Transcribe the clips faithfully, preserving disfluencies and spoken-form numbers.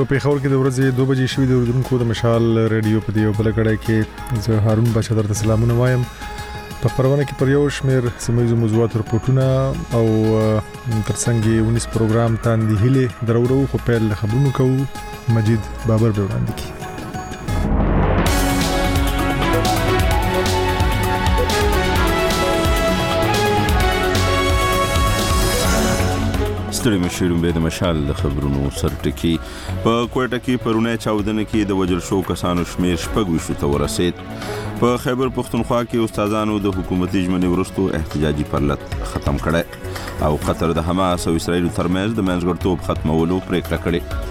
په پیښور کې د ورځې دوه بجې شوې د اردوونکو د مشال ریډیو په دی او بل کړه کې زه هارون بشا درته سلامونه وایم. په خبرونه کې پر یو شمیر سیمایي موضوعات رپورټونه او ترڅنګ ونیس پروګرام تاندې هلي درورو خو پیل خبرونه کوو. مجید بابر به وړاندې کی. ستړي مشیرون به د مشال د خبرونو سرټکی. په کوټه کې پرونه چاودنه کې د وجل شو کسانو شمیر شپږ وشو ته ورسید. په خیبر پختونخوا کې استادانو د حکومتي ژمنې ورستو احتجاجي پرلط ختم کړي او قطر د حماس او اسرائیل ترمنځ د منځګړتوب ختمولو پریکړه کړې.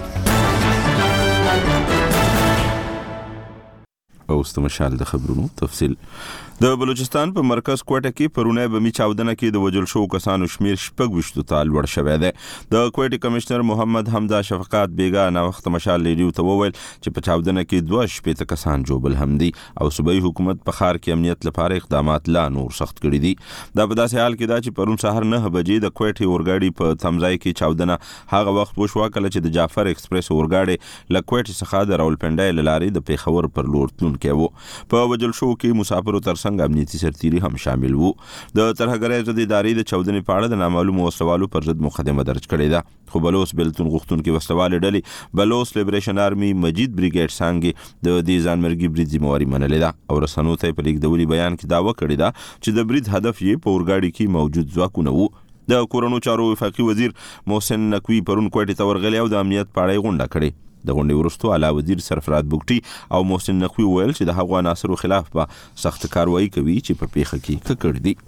او استمشال د خبرونو تفصیل. د بلوچستان په مرکز کوټه کې پرونه بمی چاودنه کې د وجل شو کسانو شمیر شپږ وشتو ته لوړ شوی دی. د کوټه کمشنر محمد حمدا شفقات بیگا نو وخت مشال ریډیو ته وویل چې په چاودنه کې دوه شپې ته کسان جوبل هم دي او صوبایي حکومت په خار کې امنیت لپاره اقدامات لا نور سخت کړي دي. دا په داسې حال کې دا چې پرون سحر نه بجې د کوټه اورګاډي په تمځای کې چاودنه هغه وخت وشو کله چې د جعفر ایکسپریس اورګاډي له کوټه څخه د راولپنډای لارې د پیښور پر لور تلون کېو. په وجل شو کې مسافرو ترڅنګ امنیتي سرتیري هم شامل وو. د ترهګرۍ ضد ادارې د چاودنې په اړه د نامعلومو وسلوالو پر ضد مقدمه درج کړې ده. خو بلوس بلتون غوښتونکي وسلوال ډلې بلوس لیبریشن آرمي مجید بریګیډ څنګه د دې ځانمرګي برید ذمہواری منلې ده او رسنیو ته په لیکدولي بیان کې داوا کړې ده چې د برید هدف یې په اورګاډي کې موجود ځواکونه وو. د کورونو چارو وفاقي وزیر محسن نقوی پرون کوټې ته ورغلی او د امنیت په اړه غونډه کړې. د غونډې وروسته اعلی وزیر سرفراز بوګټي او محسن نقوی ویل چې د هغو عناصرو خلاف به سخت کاروایی کوي چې په پیښه کې ککړ دي.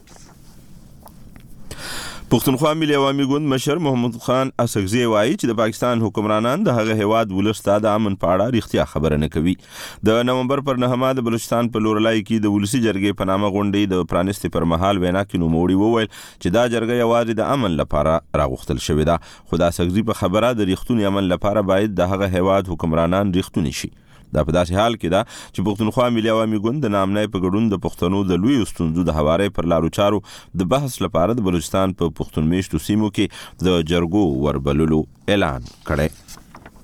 پښتونخوا ملي عوامي ګوند مشر محمد خان اسغزي وایي چې د پاکستان حکمرانان د هغه هواد ولستا د امن په اړه رښتیا خبره نه کوي. د نومبر پر نهمه د بلوچستان په لورلای کې د ولسی جرګې په نامه غونډې د پرانستي پر مهال وینا کې نوموړي وویل چې دا جرګه یوازې د امن لپاره راغوښتل شوې ده. خو د اسغزي په خبره د رښتونی امن لپاره باید د هغه هواد حکمرانان رښتونی شي. دا په داسې حال کې ده چې پښتونخوا ملي عوامي ګوند د نامنۍ په ګډون د پښتنو د لوی ستونزو د هواري پر لارو چارو د بحث لپاره د بلوچستان په پښتون میشتو سیمو کې د جرګو وربللو اعلان کړی.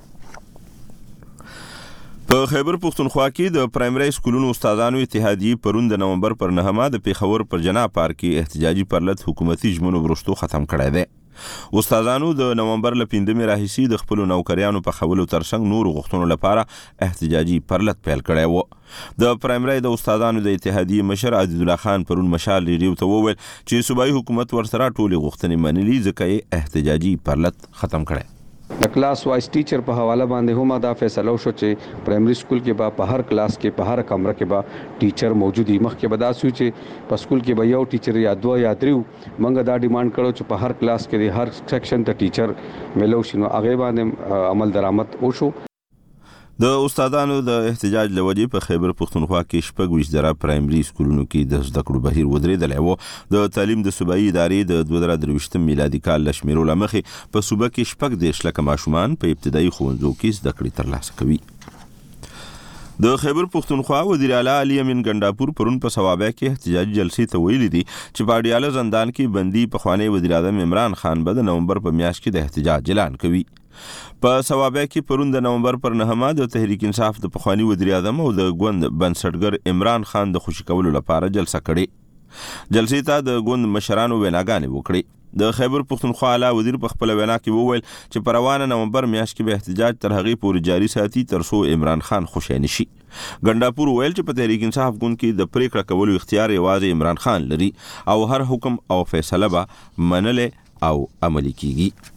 په خیبر پختونخوا کې د پرایمري سکولونو استادانو اتحادیه پرون د نومبر پر نهمه د پیښور پر جنا پارک کې احتجاجي پرلط حکومتي ژمنو ورستو ختم کړی دی. استادانو د نومبر ل پنځمې راهیسي د خپل نوکریانو په خولو ترڅنګ نور غوښتنو لپاره احتجاجي پرلط پیل کړی و. د پرایمري د استادانو د اتحادیه مشر عزیز الله خان پرون مشال ریډیو ته وویل چې صوبایي حکومت ورسره ټولې غوښتنې منلي ځکه یې احتجاجي پرلط ختم کړی. د کلاس وایز ټیچر په حواله باندې هم دا فیصله وشو چې پرایمري سکول کې به په هر کلاس کې په هر کمره کې به ټیچر موجود وي. مخکې به دا سوي چې په سکول کې به یو ټیچر یا دوه یا درې موږ دا ډیماند کړو چې په هر کلاس کې هر سیکشن ته ټیچر ملو شي. نو هغه باندې عمل درآمد وشو. د استادانو د احتجاج لوجې په خیبر پختونخوا کې شپږ ویشت زره پرایمري سکولونو کې د زده کړو بهیر ودرېدلی و. د تعلیم د صوبایي ادارې د دوه زره درویشتم میلادي کال له شمیرو له مخې په صوبه کې شپږ دېرش لکه ماشومان په ابتدایي ښوونځو کې زده کړې ترلاسه کوي. د خیبر پختونخوا وزیر اعلی علي امین ګنډاپور پرون په ثوابه کې احتجاجي جلسې ته ویلي دي چې په اډیاله زندان کې بندي پخوانی وزیر اعظم عمران خان به د نومبر په میاشت کې د احتجاج اعلان کوي. په ثوابه کې پرون د نومبر پر نهمه د تحریک انصاف د پخوانی وزیر اعظم او د ګوند بنسټګر عمران خان د خوشی کولو لپاره جلسه کړې. جلسې ته د ګوند مشرانو ویناګانې وکړې. د خیبر پختونخوا اعلی وزیر په خپل وینا کې وویل چې په روانه نومبر میاشت کې به احتجاج تر هغې پورې جاري ساتي تر څو عمران خان خوشی نشي. ګنډاپور ویل چې په تحریک انصاف ګوند کې د پریکړه کولو اختیار یوازې عمران خان لري او هر حکم او فیصله به منلې او عملي کیږي.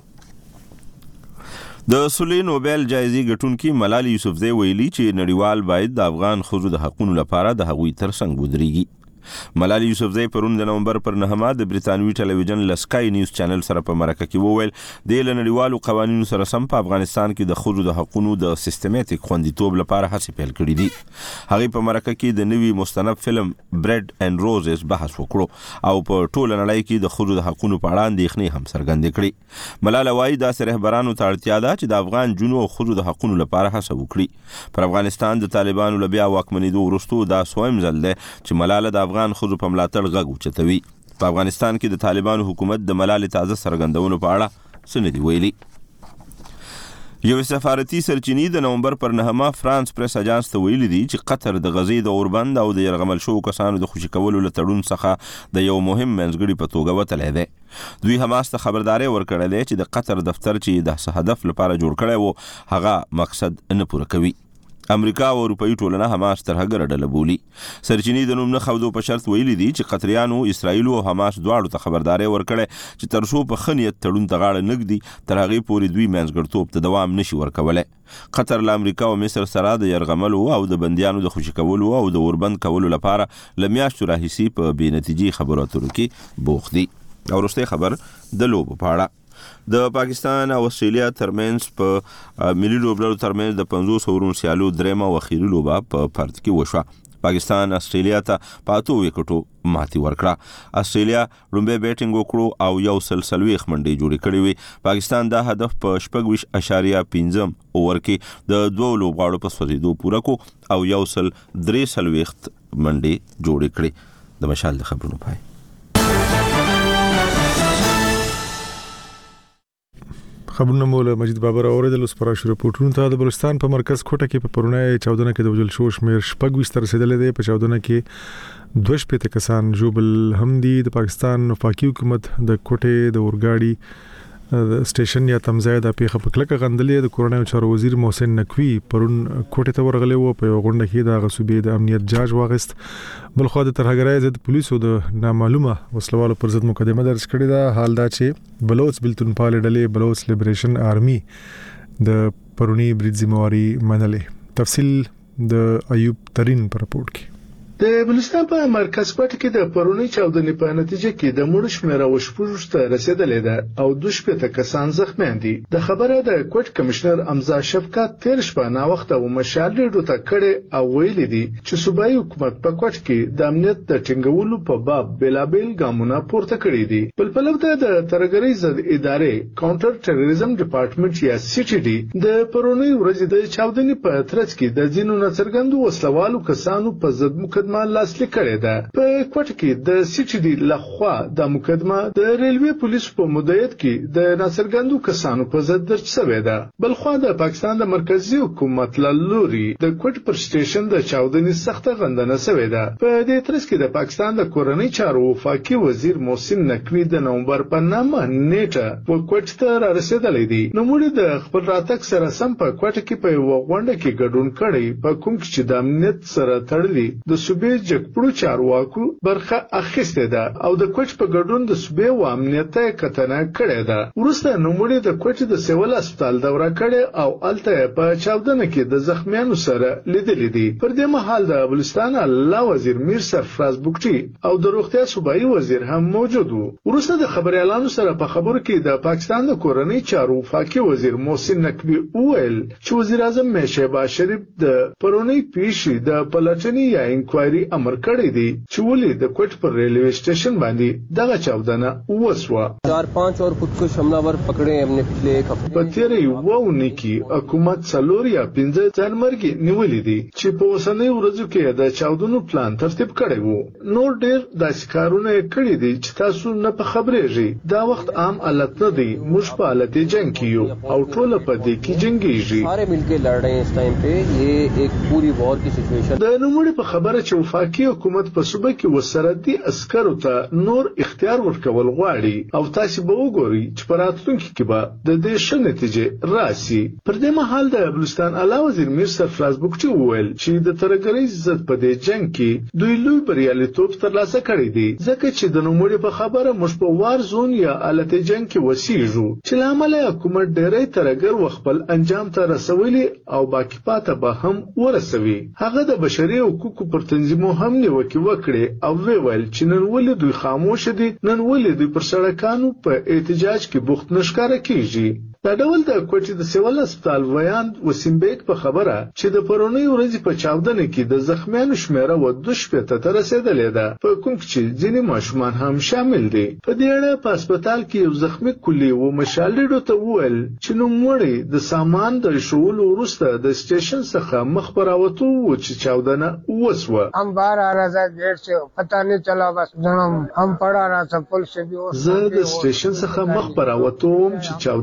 د سولې نوبل جایزې ګټونکي ملالۍ یوسفزۍ ویلي چې نړیوال باید د افغان ښځو د حقونو لپاره د هغوی ترڅنګ ودرېږي. ملالۍ یوسفزۍ پرون د نومبر پر نهمه د بریتانوي ټلویزیون له سکای نیوز چینل سره په مرکه کې وویل د له نړیوالو قوانینو سره سم په افغانستان کې د ښځو د حقونو د سیستماتیک خوندیتوب لپاره هڅې پیل کړي دي. هغې په مرکه کې د نوي مستند فلم برید اینډ روزز بحث وکړو او په ټوله نړۍ کې د ښځو د حقونو په اړه اندېښنې هم څرګندې کړې. ملاله وایي داسې رهبرانو ته اړتیا ده چې د افغان جنو او ښځو د حقونو لپاره هڅه وکړي. پر افغانستان د طالبانو له بیا واکمنېدو وروسته دا سویم ځل دی چې ملاله د افغان ښځو په ملاتړ غږ اوچتوي. په افغانستان کې د طالبانو حکومت د ملالې تازه څرګندونو په اړه څه نه دي ویلي. یو سفارتي سرچینې د نومبر پر نهمه فرانس پریس اجانس ته ویلي دي چې قطر د غزې د اوربند او د یرغمل شوو کسانو د خوشي کولو له تړون څخه د یو مهم منځګړي په توګه وتلی دی. دوی حماس ته خبرداري ورکړې ده چې د قطر دفتر چې د هدف لپاره جوړ کړی وو هغه مقصد نه پوره کوي. امریکا او اروپאי ټولنه حماس تر هغه ډله بولي. سرچینې د نوم نه خودو په شرط ویلي دي چې قطریانو اسرائیل او حماس دواړو ته خبرداري ورکړې چې تر څو په خنیت تړون ته غاړه نږدي تر هغه پورې دوی منځګړتوب ته دوام نشي ورکولای. قطر له امریکا او مصر سره د یرغملو او د بندیانو د خوشي کولو او د اوربند کولو لپاره لمیاشتو راهیسي په بې نتیجې خبرو اترو کې بوخت دي. او وروستی خبر د لوبو په اړه. د پاکستان او استرالیا ترمنځ په ملي لوبډلو ترمنځ د پنځوس اورونو سیالو درېمه او اخیری لوبه په پرت کې وشوه. پاکستان استرالیا ته په اتو وکټو ماتې ورکړه. استرالیا لومړی بیټینګ وکړو او یو سل څلوېښت منډې جوړې کړې وې. پاکستان دا هدف په شپږ ویشت اشاریه پنځم اوور کې د دوو لوبغاړو په سوځېدو پوره کړو او یو سل درې څلوېښت منډې جوړې کړې. د مشال د خبرونو پای. خبرونه مولا مجید بابر اوریدل اوس پر شروع پورتون ته. د بلوچستان په مرکز کوټه کې په پرونی چاودنه کې د وجل شو شمیر شپږ ویشت تر رسیدلې ده. په چاودنه کې دوه شپږ کسان جوبل همدي د پاکستان وفاقي حکومت د کوټه د اورګاډي د سټیشن یا تمځای د پیښه په کلکه غندلې. د کورونایي چارو وزیر محسن نقوی پرون کوټه ته ورغلی وو. په غونډه کې د غصوبې د امنیت جاج واغست. بل خو د ترهګرۍ ضد پولیسو د نامعلومه وسلوالو پر ضد مقدمه درج کړې ده. حال دا چې بلوچ بلتون پال ډلې بلوچ لیبریشن آرمي د پرونی برید ذمہواری منلې. تفصیل د ایوب ترين پر رپورت کې. د بلوچستان په مرکز کوټه کې د پرونی چاودنې په نتیجه کې د مړو شمېر او شپږ ته رسیدلې ده او دوه شپږ کسان زخمیان دي. د خبره د کوټ کمشنر امزا شفقت تیر شپه نا وخت او مشال ریډو ته کړي او ویلي دي چې صوبایي حکومت په کوټ کې د امنیت د ټینګولو په باب بلابل ګامونه پورته کړي دي. بل په لور د ترهګرۍ ضد ادارې کاونټر ټیرریزم ډپارټمنټ یا سی ټي ډي د پرونی ورځ د چاودنې په ترڅ کې د ځینو نڅرګندو وسلوالو کسانو په ضد مقدمه لاسلیک کړې ده. په کوټه کې د سی ټي ډي لخوا د مقدمه د ریلوي پولیسو په مدیریت کې د ناڅرګندو کسانو په ضد درج شوې ده. بل خو د پاکستان د مرکزی حکومت لوري د کوټ پر سټیشن د چاودنې سخته غندنه شوې ده. په دې ترڅ کې د پاکستان د کورنۍ چارو وفاقي وزیر محسن نقوی د نومبر په نامه نیټه په کوټ ته را رسیدلې دي. نو موږ د خپل راتګ سره سم په کوټه کې په یو غونډه کې ګډون کړی په کوم کې چې د امنیت سره تړلي د صوبې جګپړو چارواکو برخه اخیسته ده او د کوټ په ګډون د صوبې و امنیت کتنه کړې ده. ورسته نوموړي د کوټ د سیول هسپتال دوره کړې او الته په چاودنه کې د زخمیانو سره لیدلې دي. پر دې مهال د بلوچستان الله وزیر میر سرفراز بوکټي او د روغتیا صوبایي وزیر هم موجود وو. ورسته د خبريالانو سره په خبرو کې د پاکستان د کورنۍ چارو وفاقي وزیر محسن نقوی وویل چې وزیر اعظم شهباز شریف د پرونی پیښې د پلټنې یا انکوایري امر کړی دی چې ولې د کوټ پر ریلوے स्टेशन باندې دغه چاودنه وسوه. चार पांच और खुदकुश हमलावर पकड़े हमने पिछले एक हफ्ते. په تیرې وونه کې حکومت څلور یا پنځه ځانمرګي نیولې دي چې په اوسنۍ ورځو کې د چاودنو پلان ترتیب کړی وو. نور ډېر د شکارونه کړی دي چې تاسو نه په خبرېږئ. دا وخت عام حالت نه دی. موږ په حالت جنگ کې یو او ټول په دې کې جنگيږي. سارے ملके लड़ रहे हैं इस टाइम पे. ये एक पूरी वॉर की सिचुएशन. د نوموړي په خبره چې وفاقي حکومت په صوبه کې وسردي عسکرو ته نور اختیار ورکول غواړي او تاسو به وګورئ چې په راتلونکي کې به د دې ښه نتیجې راسي. پر دې مهال د بلوچستان اعلی وزیر میر سرفراز بوکټي وویل چې د ترهګرۍ ضد په دې جنگ کې دوی لوی بریالیتوب ترلاسه کړی دی ځکه چې د نوموړي په خبره موږ په وار زون یا حالت جنگ کې وسیږو چې لامل حکومت ډېری ترهګر وخپل انجام ته رسولي او باقی پاته به هم ورسوي. هغه د بشري حقوقو پر تنظیمو هم نیوکه وکړي او ویل چې نن ولې دوی خاموش دي. نن ولې دوی پر سړکانو په احتجاج کې بوخت نشکاره کیږي. دا ډول د کوټې د سیول هسپتال ویان وسیم بیگ په خبره چې د پرونی ورځې په چاودنه کې د زخمیانو شمیره و دوه شپږ ته رسیدلې ده په کوم چې ځینې ماشومان هم شامل دي. په دې اړه په هسپتال کې یو زخمی کلی و مشالډو ته وویل چې نوموړی د سامان د شول وروسته د سټیشن څخه مخ پر راوتو و چې چاودنه وسوه. हम बाहर आ रहा था गेट से पता नहीं चला बस हम हम पड़ा रहा था पुल से भी. زه د سټیشن څخه مخ پر راوتوم چې چاودنه وسوه.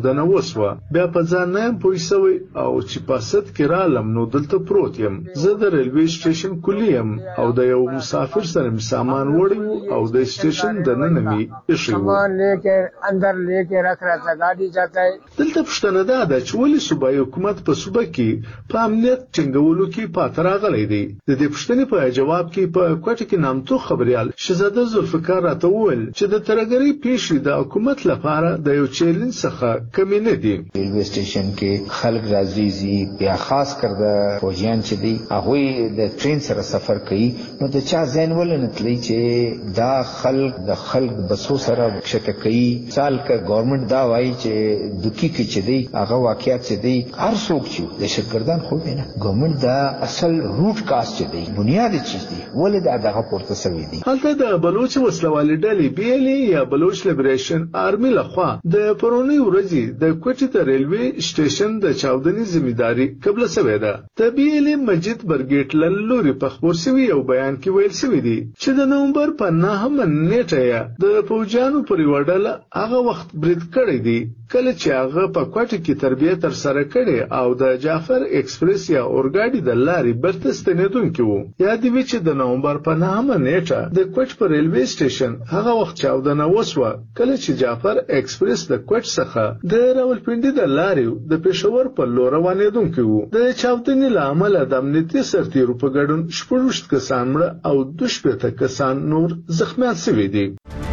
وسوه بیا په ځان نه پوه شوی او چې پاسد کې رالم نو دلته پروت یم. زه د ریلوی سټیشن کلی یم او د یو مسافر سره می سامان وړی او د سټیشن د نن می ایښی سامان لیکر اندر لیکر رکھ رہا تھا گاڑی جاتا ہے. دلته پښتنه دا ده چې ولې صوبایي حکومت په صوبه کې په امنیت ټینګولو کې پاتې راغلی دی. د دې پوښتنې په جواب کې په کوټه کې نامتو خبريال شهزاده ذوالفقار راته وویل چې د ترګری پیښې د حکومت لپاره د یو چیلنج څخه کمی نه دي. ریلوی سټیشن کې خلک راځي زی بیا خاص کر د فوجیان چې دی هغه د ټرین سره سفر کوي نو د چا ځین ولنتلی چې دا خلک د خلک بسو سره شته کوي. سال کا گورنمنت دا وایي چې دوکي کې چې دی هغه واقعیت چې دی هر څوک چې د شکردان خو نه گورنمنت دا اصل روټ کاست چې دی بنیادی چیز دی ولې دا دغه پورته سوي دي. هلته د بلوچ وسلوالې ډلې بیلې یا بلوچ لیبریشن آرمي لخوا د پرونی ورځې د کوټې ته ریلوی سټیشن د چاودنې ځمېداري قبل سوي ده. د بیلې مجید برګیټ لوري په خبر سوي یو بیان کې ویل سوي دي چې د نومبر په نهمه نیټه د فوجانو پر وړل هغه وخت برید کړی دی کله چې هغه په کوټه کې تربیه تر سره کړي او د جعفر ایکسپریس یا اورګاډي د لارې برته ستنیدونکي وو. یا دی چې د نومبر په نهمه نیټه د کوټ پر ریلوی سټیشن هغه وخت چاودنه وسوه کله چې جعفر ایکسپریس د کوټ څخه د راولپنډي د لارې د پېښور په لور روانېدونکي وو. د چاودنې له امله د امنیتي سرتیرو په ګډون شپږ کسان مړه او دوه شپېته کسان نور زخمیان شوي دي.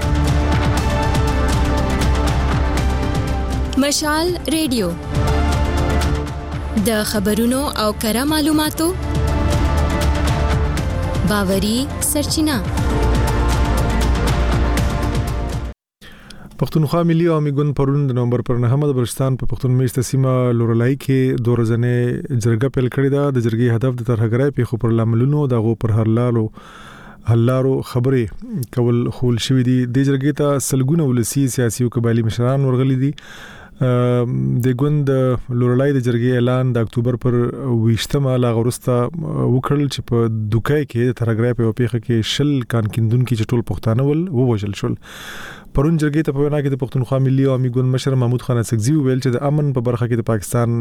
مشال ریډیو د خبرونو او کره معلوماتو باوري سرچینه. پښتونخوا ملي عوامي ګوند پرون د نومبر پر نهمه د بلوچستان په پښتون میشته سیمه لورلای کې دوه ورځې جرګه پیل کړې ده. د جرګې هدف د ترهګرۍ په خبر لاملونو دغه پر هرلالو هلارو خبرې کول خول شوې دي. د جرګې ته سلګونه ولسی سیاسي او قبایلی مشران ورغلي دي. د ګوند لورلای د جرګې اعلان د اکتوبر پر ویشتمه لا غورسته وکړل چې په دوکای کې د ترهګرۍ په پیښه کې شل کانکیندون کې چټول پښتانه ول ووجل شول. پرون جرګې ته په وینا کې د پښتونخوا ملي عوامي ګوند مشر محمود خان اسکزي ویل چې د امن په برخه کې د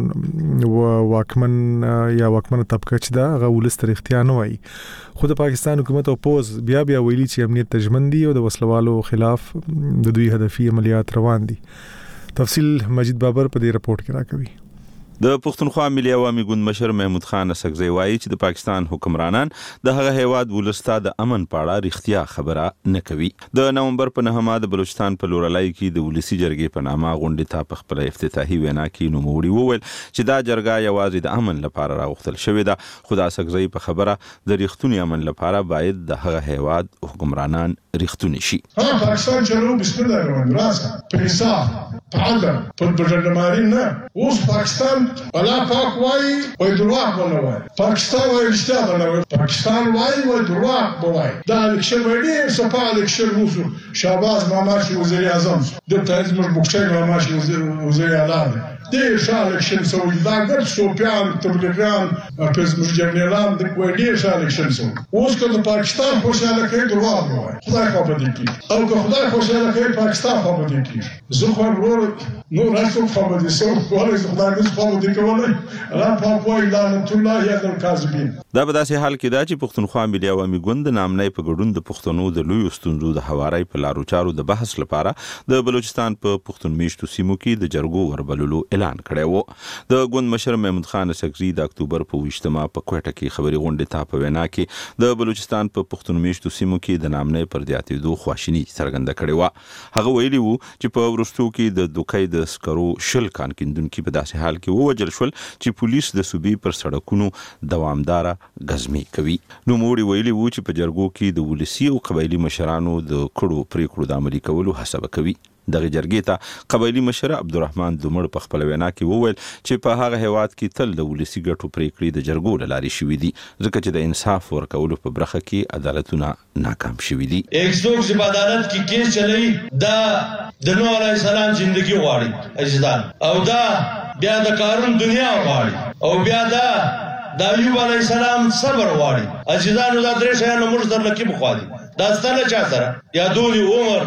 پاکستان واکمن یا واکمن طبقه چې دا غو ولستر اختیار نه وای. خو د پاکستان حکومت او پوز بیا بیا ویلي چې امنیت تجمن دي او د وسلوالو خلاف د دوی هدفي عملیات روان دي. تفصیل مجید بابر په دې رپورت کې راکوي. د پښتونخوا ملي عوامي ګوند مشر محمود خان اسکزي وایي چې د پاکستان حکمرانان د هغه هیواد ولستا د امن په اړه رښتیا خبره نه کوي. د نومبر په نهمه د بلوچستان په لورلای کې د ولسی جرګې په نامه غونډه ته په خپل افتتاحي وینا کې نوموړي وویل چې دا جرګه یوازې د امن لپاره راغوښتل شوې ده. خو د اسکزي په خبره د رښتونی امن لپاره باید د هغه هیواد حکمرانان رښتونی شي. پاکستان چلو بسم الله الرحمن الرحیم پیسا تعال پر برجماري نه اوس پاکستان ولا پاک وای وای دروغ وای پاکستان وای رښتیا وای پاکستان وای وای دروغ وای دا الیکشن وړي صفه الیکشن موسو شهباز ماماشي وزیر اعظم د تایز مر بوکچای ماماشي وزیر اعلان دې شال الیکشن سو دا ګر سوپیان تبلیغان پرزمر جنرالان د کوی ډیر شال الیکشن سو اوس کله پاکستان خوشاله کوي دروغ وای خدای خو به دې کی او که خدای خوشاله کوي پاکستان خو به دې کی زه خو ورور نو راځو خو به دې سو خو خدای دې خو به دې کولای را پاپوي لعنت الله یا الکاذبین. دا په داسې حال کې دا چې پښتونخوا ملي عوامي ګوند د نامنۍ په ګډون د پښتنو د لوی ستونزو د حواري په لارو چارو د بحث لپاره د بلوچستان په پښتون میشتو سیمو کې د جرګو وربللو اعلان کړی و. د ګوند مشر محمود خان اسکزي د اکتوبر په ویشتمه په کوټه کې خبري غونډه ته په وینا کې د بلوچستان په پښتون میشتو سیمو کې د نامنۍ پر زیاتېدو خواشیني څرګنده کړې و. هغه ویلي وو چې په ورستو کې د دوکۍ د سکرو شل کانکیندونکو په داسې حال کې ووجل شول چې پولیس د صوبې پر سړکونو دوامداره غزمي کوي. نو موړي ویلي وو چې په جرګو کې د ولسی او قبایلی مشرانو د کړو پریکړو د عملي کولو حساب کوي. دغه جرګې ته قبایلی مشر عبدالرحمن دومړ په خپل وینا کې وویل چې په هغه هیواد کې تل د ولسی ګټو پریکړې د جرګو لاري شوې دي ځکه چې د انصاف ورکولو په برخه کې عدالتونه ناکام شوې دي. ایک څوک چې په عدالت کې کیس چلوي دا د نوح علیه السلام ژوندۍ غواړي اجدان او دا بیا د قانون دنیا غواړي او بیا دا د ایوب علیه السلام صبر غواړي اجدان دا درې شیان موږ در لکه بخوا دي دا ستنه چا سره یا دوی عمر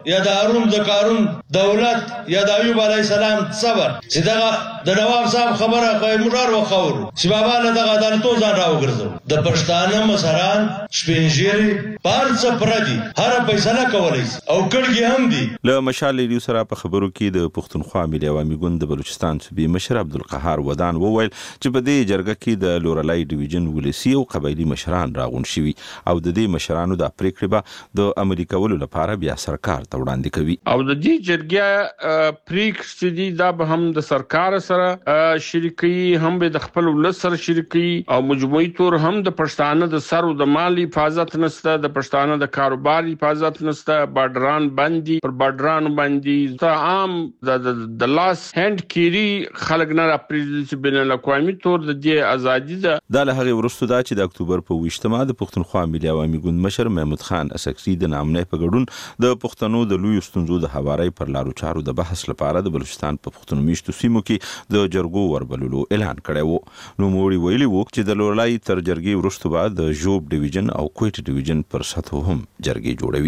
یا د هارون د قارون دولت یا د ایوب علی السلام صبر چې دغه د نواب صاحب خبره کوي مرار و خور چې بابا له دغه عدالتو ځان راوګرځو د پښتانه مسران شپینجيري پارڅ پردي هر فیصله کولای او کړي هم دي. له مشال ریډیو سره په خبرو کې د پښتونخوا ملي عوامي ګوند د بلوچستان صوبې مشر عبدالقهار ودان وویل چې په دې جرګه کې د لورلای ډیویژن ولسی او قبایلی مشران راغون شوي او د دې مشرانو د پریکړې به د عملي کولو لپاره بیا سرکار ته وړاندې کوي. او د دې جرګې پریکړې چې دي دا به هم د سرکار سره شریکي هم به د خپل ولس سره شریکي او مجموعي تور هم د پښتانه د سر او د مالی حفاظت نشته، د پښتانه د کاروبار حفاظت نشته، بارډران بندي پر بارډران باندې ته عام د د لاس هند کیری خلک نه راپریږدي چې بین الاقوامي تور د دې ازادي ده. دا له هغې وروسته دا چې د اکتوبر په ویشتمه د پښتونخوا ملي عوامي ګوند مشر محمود خان اسکري د نامنې په ګډون د پښتنو د لویو ستونزو د هوارۍ پر لارو چارو د بحث لپاره د بلوچستان په پښتون میشتو سیمو کې د جرګو وربللو اعلان کړی و. نوموړي ویلي و چې د لورلای تر جرګې وروسته به د ژوب ډیویژن او کویټ ډیویژن پر سطحو هم جرګې جوړوي.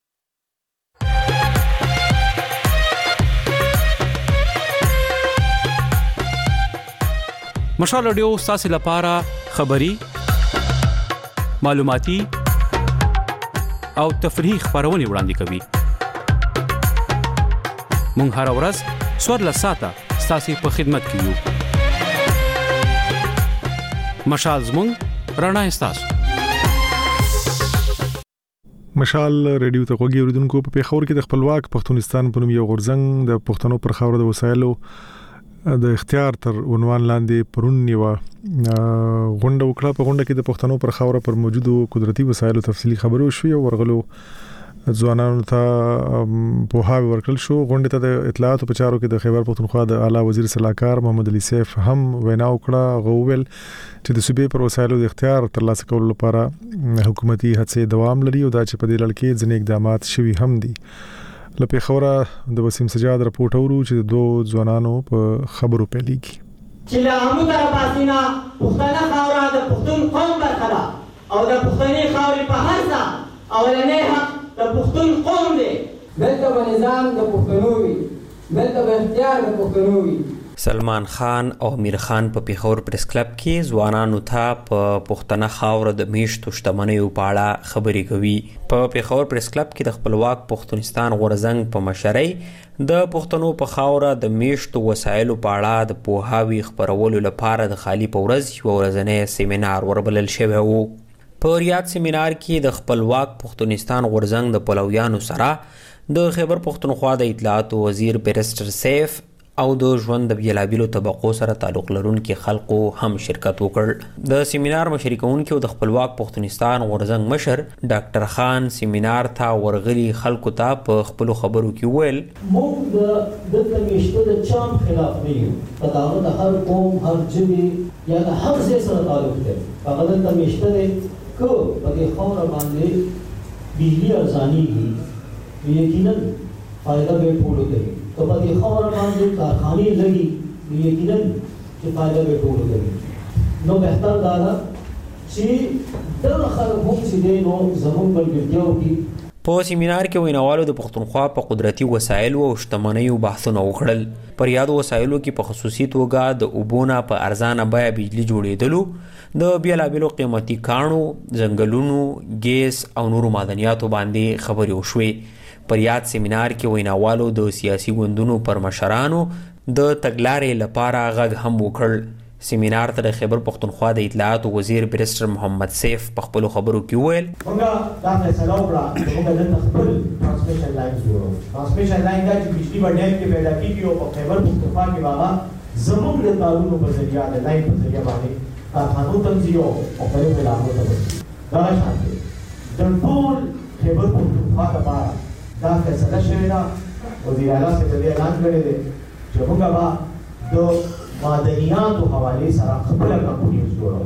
مشال رادیو ستاسو لپاره خبری، معلوماتي او تفریحي خبرونه وړاندې کوي. مونږ هر ورځ څوارلس ساعته ستاسو په خدمت کې یو. مشال زموږ رڼا ستاسو. مشال ریډیو ته غوږی اوریدونکو په پیښور کې د خپلواک پښتونستان په نوم یو غورځنګ د پښتنو پر خاور د وسایلو د اختیار تر عنوان لاندې پرون یو غونډه وکړه. په غونډه کې د پښتنو پر خاور پر موجودو قدرتي وسایلو تفصیلی خبرو شوې او ورغلو ځوانانو ته په هاوی ورکړل شو. غونډه ته د اطلاعات په چارو کې د خیبر پښتونخوا د اعلی وزیر صلاحکار محمد علي سیف هم وینا وکړه. غوول چې د صوبې پر وسایلو د اختیار ترلاسه کولو لپاره حکومتي هڅې دوام لري او دا چې په دې لړ کې ځینې اقدامات شوي هم دي. له پیښوره د وسیم سجاد رپورټ اورو چې د دوه ځوانانو په خبرو پیلېږي. چې له همو طرفاتونه پښتنه خاوره د پښتون قوم برخه ده او د پښتني خاورې په هر ځای اولنی حق د پښتون قوم دی. دلته به نظام د پښتنو وي، دلته به اختیار د پښتنو وي. سلمان خان او امیر خان په پیښور پریس کلب کې ځوانانو ته په پښتنه خاوره د میشتو شتمنیو په اړه خبرې کوي. په پیښور پریس کلب کې د خپلواک پښتونستان غورځنګ په مشرۍ د پښتنو په خاوره د میشتو وسایلو په اړه د پوهاوي خپرولو لپاره د خالی په ورځ یو ورځنی سیمینار وربلل شوی و. په ریاض سیمینار کې د خپلواک پښتونستان غورځنګ د پلویانو سره د خیبر پښتونخوا د اطلاعات وزیر بیرسټر سیف او د ژوند د بیلابیلو طبقو سره تعلق لرونکي خلکو هم شرکت وکړ. د سیمینار مشري کوونکي او د خپلواک پښتونستان غورځنګ مشر ډاکټر خان سیمینار ته ورغلي خلکو ته په خپلو خبرو کې وویل موږ د دلته میشته د چا خلاف نه یو، په دغه د هر قوم هر ژبې یا د هر ځای سره تعلق دی. هغه دلته میشته دی که په دې خاوره باندې بجلي ارزانېږي یقینا فایده به ټولو کوي، که په دې خاوره باندې کارخانې لګي یقینا چې فایده به ټولو کوي. نو بهتر دا ده چې دغه خلک هم چې دی نو زموږ ملګرتیا وکړي. په سیمینار کې ویناوالو د پښتونخوا په قدرتي وسایلو او شتمنیو بحثونه وکړل. پر یادو وسایلو کې په خصوصي توګه د اوبو نه په ارزانه بیه بجلي جوړېدلو، د بیلابیلو قیمتي کاڼو، ځنګلونو، ګیس او نورو معدنیاتو باندې خبرې وشوې. پر یاد سیمینار کې ویناوالو د سیاسي ګوندونو پر مشرانو د تګلارې لپاره غږ هم وکړ. سیمینار ته د خیبر پښتونخوا د اطلاعات وزیر بیرسټر محمد سیف په خپلو خبرو کې وویل موږ دا فیصله وکړه چې موږ دلته خپل ټرانسمیشن لاین جوړو. ټرانسمیشن لاین دا چې بجلي په ډیم کې پیدا کېږي او په خیبر پښتونخوا کې هغه زموږ د تارونو په ذریعه د لاین په ذریعه باندې کارخانو ته ځي او پرې علاقو ته ځي. دا شان دی د ټول خیبر پښتونخوا لپاره دا فیصله شوې ده. وزیر اعلی صاحب دې اعلان کړی دی چې موږ به د معدنیاتو حوالې سره خپله کمپنۍ جوړوو.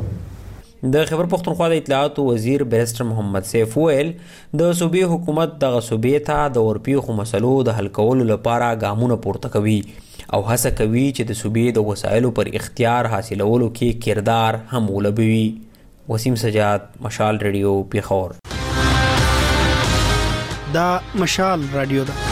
د خیبر پښتونخوا د اطلاعاتو وزیر بیرسټر محمد سیف ویل د صوبې حکومت دغه صوبې ته د ورپېښو مسلو د حل کولو لپاره ګامونه پورته کوي او هڅه کوي چې د صوبې د وسایلو پر اختیار حاصلولو کې کردار هم ولوبوي. وسیم سجاد، مشال ریډیو، پیښور. دا مشال رادیو ده.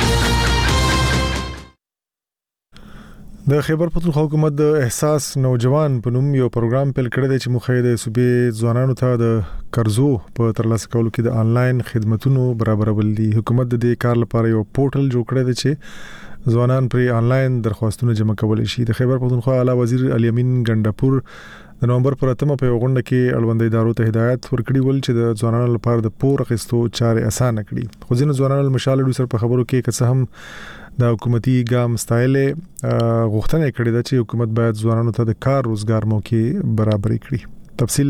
د خیبر پختونخوا حکومت د احساس نوجوان په نوم یو پروګرام پیل کړی دی چې مخې د صوبې ځوانانو ته د قرضو په ترلاسه کولو کې د آنلاین خدماتونو برابرول دي. حکومت د دې کار لپاره یو پورټل جوړ کړی دی چې ځوانان پر آنلاین درخواستونه جمع کولی شي. د خیبر پختونخوا اعلی وزیر علي امین ګنڈاپور د نومبر پر اتمه په غونډه کې اړوند ادارو ته هدایت ورکړي ول چې د ځوانانو لپاره د پور اخیستو چارې اسانه کړي. خو ځینې ځوانانو مشال ډو سر په خبرو کې که څه هم د حکومتي ګام ستایلې غوښتنه کړې ده چې حکومت باید ځوانانو ته د کار روزګار موقع برابر کړي. تفصیل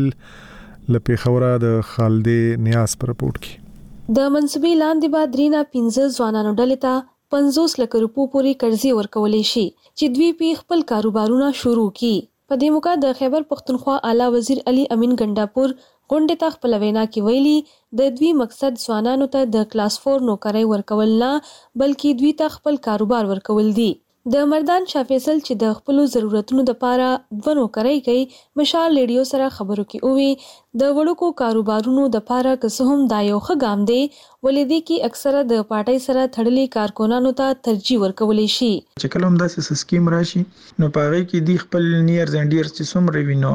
لپاره خوره د خالد نیاز پر رپورت کې. د منصبي لاندې بعد رینا پنځه ځوانانو ډلې ته پنځوس لک روپو پورې قرضې ورکولې شي چې دوی په خپل کاروبارونه شروع کړي. په دې موقع د خیبر پختونخوا اعلی وزیر علي امین ګنڈاپور غونډه ته خپل وینا کې ویلي د دوی مقصد ځوانانو ته د کلاس فور نوکرۍ ورکول نه بلکې دوی ته خپل کاروبار ورکول دي. د مردان شاه فیصل چې د خپل ضرورتونو لپاره د نوکرۍ کوي مشال ریډیو سره خبرو کې اووي د وړوکو کاروبارونو لپاره که څه هم دا یو ښه ګام دی ولې دې کې اکثره د پارټۍ سره تړلي کارکونانو ته ترجیح ورکولې شي. چې کله هم داسې سکیم راشي نو پاره کې دی خپل نیرز اند ډیرز چې څومره وینو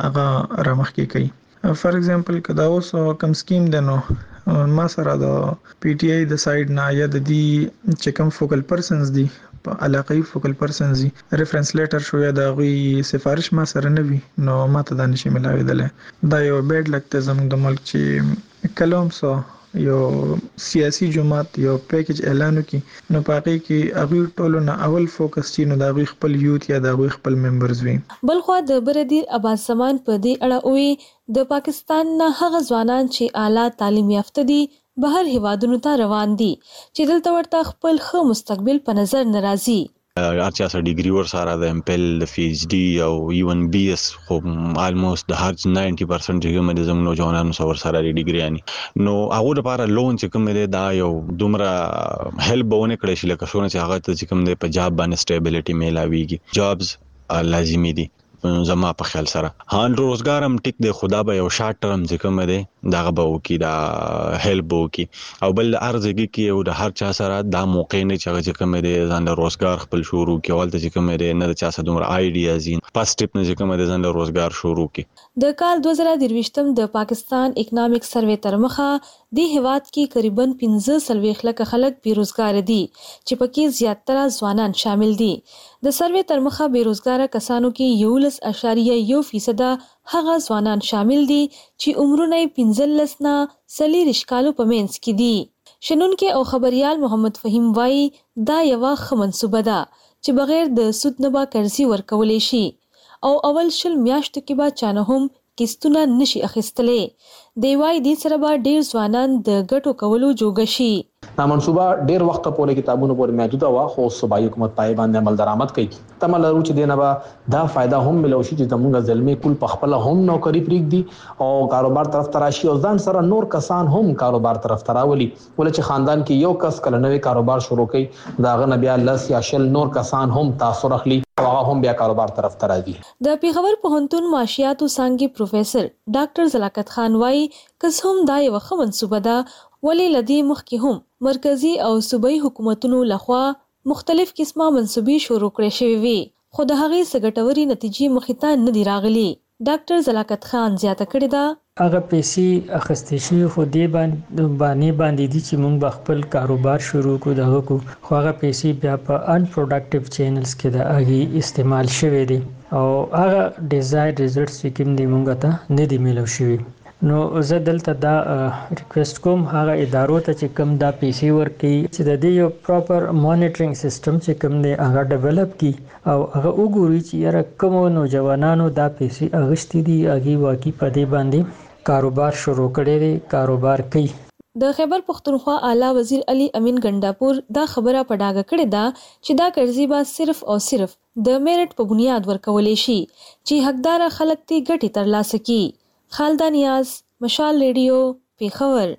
هغه رامخ کې کوي. فار ایگزامپل کدا اوس کم سکیم دنو ما سره د پی ټی آی د سایډ نه یا د دی چې کوم فوکل پرسنز دي په علاقائی فوکل پرسنز دي ریفرنس لیټر شو یا د غوي سفارش ما سره نه وي نو ماته د نشي ملاویدل. دا یو بیډ لکته زموږ د ملک چې کلم سو یو سیاسي جماعت یو پیکج اعلان وکي نو پاګه کې هغه ټولو نه اول فوکس چینو د غوي خپل یوت یا د غوي خپل ممبرز وي. بلخو د بردیر عباس سامان په دې اړه وی د پاکستان نه هغه ځوانان چې اعلی تعلیم یافته دي بهر هیوادونو ته روان دي چې دلته ورته خپل ښه مستقبل په نظر ناراضي. هر چا سره ډیګري ور سره د ایم پیل د پی ایچ ډي او ایون بی اس خو الموست د هر نائنټي پرسنټ چې کوم د زموږ نوجوانانو سره سره ډیګري اني نو هغه لپاره لون چې کوم دی دا یو دومره هیلپ بونه کړی شي لکه څنګه چې هغه ته چې کوم دی په جاب باندې سټیبিলিټي میلاويږي. جابز لازمي دي زما په خیال سره. هان روزګار هم ټیک دی خدا به یو شارټ ټرم چې کوم دی دا غو کی دا هیلپ وو کی او بل ارزګي کی او د هر چا سره دا موقع نه چې کوم دی ځان له روزګار خپل شروع کی ولته چې کوم دی نه چا سره دومره آیډیاز ان پاس ټیپ نه چې کوم دی ځان له روزګار شروع کی. د کال دوه زره درویشتم د پاکستان اکونومیک سروې تر مخه د هیواد کې تقریبا پنځه سلويخ لک خلک بیروزګار دي چې پکې زیاتره ځوانان شامل دي. د سروې تر مخه بیروزګار کسانو کې یو لس اشاریه یو فیصد هغه ځوانان شامل دي چې عمرونه پنځلس نه څلور کالو په منځ کې دي. شنونکو او خبريال محمد فهیم وای دا یو ښه منصوبه ده چې بغیر د سود نه با قرضې ورکولې شي او اول شل میاشتو کې با چانه هم کیستونه نشي اخیستلې. دی وای دې سره به ډیر ځوانان د ګټو کولو جوګ شي. دا منصوبه ډیر وخت پورې کتابونو پورې محدوده وا خو صوبایي حکومت پای باندې عمل درآمد کوي. تمه لرو چې دینه به دا فائدہ هم ملو شي چې زموږ ځلمي کول په خپل هم نوکری پریږدي او کاروبار طرف تراشي او ځان سره نور کسان هم کاروبار طرف تراولي ول چې خاندان کې یو کس کله نوې کاروبار شروع کوي دا غنه بیا لس یا شل نور کسان هم تاثیر اخلي هغه هم بیا کاروبار طرف تراځي. د پیښور پوهنتون معاشياتو څانګې پروفیسور ډاکټر زلاکت خان وای قسم دا یو ښه منصوبه ده ولې لدی مخکې هم مرکزی او صوبایي حکومتونو لخوا مختلف قسمه منصوبې شروع کړې شوې وي خو د هغې سګټوري نتیجې مخې ته نه دي راغلي. ډاکټر زلاکت خان زیاته کړې ده هغه پیسې اخیستې شي خو دې باندې باندې باندې دي چې موږ خپل کاروبار شروع کو دغه کو خو هغه پیسې بیا په ان پروډکټیو چینلز کې د هغه استعمال شوی دي او هغه ډیزایر ریزلټس چې کوم دي موږ ته نه دي ملو شوی. نو زه دلته دا ریکوست کوم هغه ادارو ته چې کوم دا پیسې ورکړي چې د دې یو پراپر مانیټرینګ سیستم چې کوم دی هغه ډیولپ کی او هغه وګوري چې یاره کوم نوجوانانو دا پیسې اغشتي دي هغه واقعي په دې باندې کاروبار شروع کړي دي کاروبار کوي. د خیبر پختونخوا اعلی وزیر علي امین ګنڈاپور دا خبره په ډاګه کړې ده چې دا قرضې به صرف او صرف د میرټ په بنیاد ورکولې شي چې حقدار خلک تی ګټي ترلاسه کړي. خالد نیاز مشال ریډیو پیښور.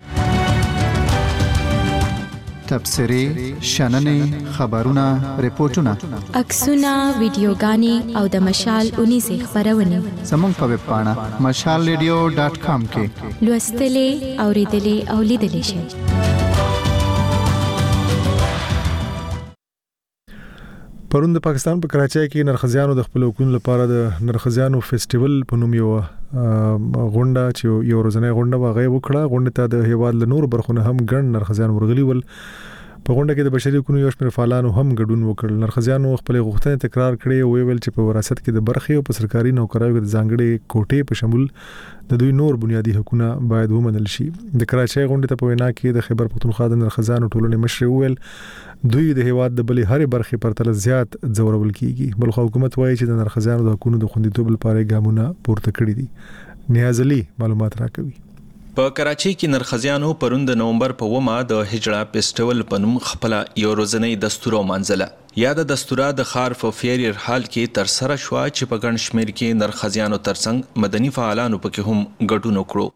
تبصرې شننې خبرونه ریپورتونه عکسونه ویډیوګانې او د مشال اونیزه خبرونه زموږ په ویب پاڼه مشال ریډیو ډاټ کام کې لوستلې اوریدلې او لیدلې شئ. پرون د پاکستان په کراچۍ کې نرخزیانو د خپل حکومت لپاره د نرخزیانو فیسټیوال په نوم یو غونډه چې یو ورځنۍ غونډه واغې وکړه. غونډه ته د هیواد له نور برخونه هم ګڼ نرخزیان ورغلي ول. په غونډه کې د بشري حقوقو یو شمېر فعالانو هم ګډون وکړ. نرخزیانو خپل غوښتنې تکرار کړې او ویل چې په وراثت کې د برخې او په سرکاري نوکریو کې د ځانګړي کوټې په شمول د دوی نور بنیادی حقوقونه باید ومنل شي. د کراچۍ غونډې ته په وینا کې د خیبر پختونخوا د نرخزیانو ټولنې مشر وویل دوی د هیواد د بلې هرې برخې پر تل زیات ځورول کیږي. بلخو حکومت وایي چې د نرخزیانو د حقوقو د خوندیتوب لپاره ګامونه پورته کړي دي. نیاز علي معلومات راکوي. په کراچۍ کې نرخزیانو پرون د نومبر په ومه د هجړه فیسټیوال په نوم خپل یو ورځنۍ دستور منځله. یا د دستوره د خار په فیریر حال کې تر سره شو چې په ګڼ شمېر کې نرخزیانو ترڅنګ مدني فعالانو پکې هم ګډون وکړو.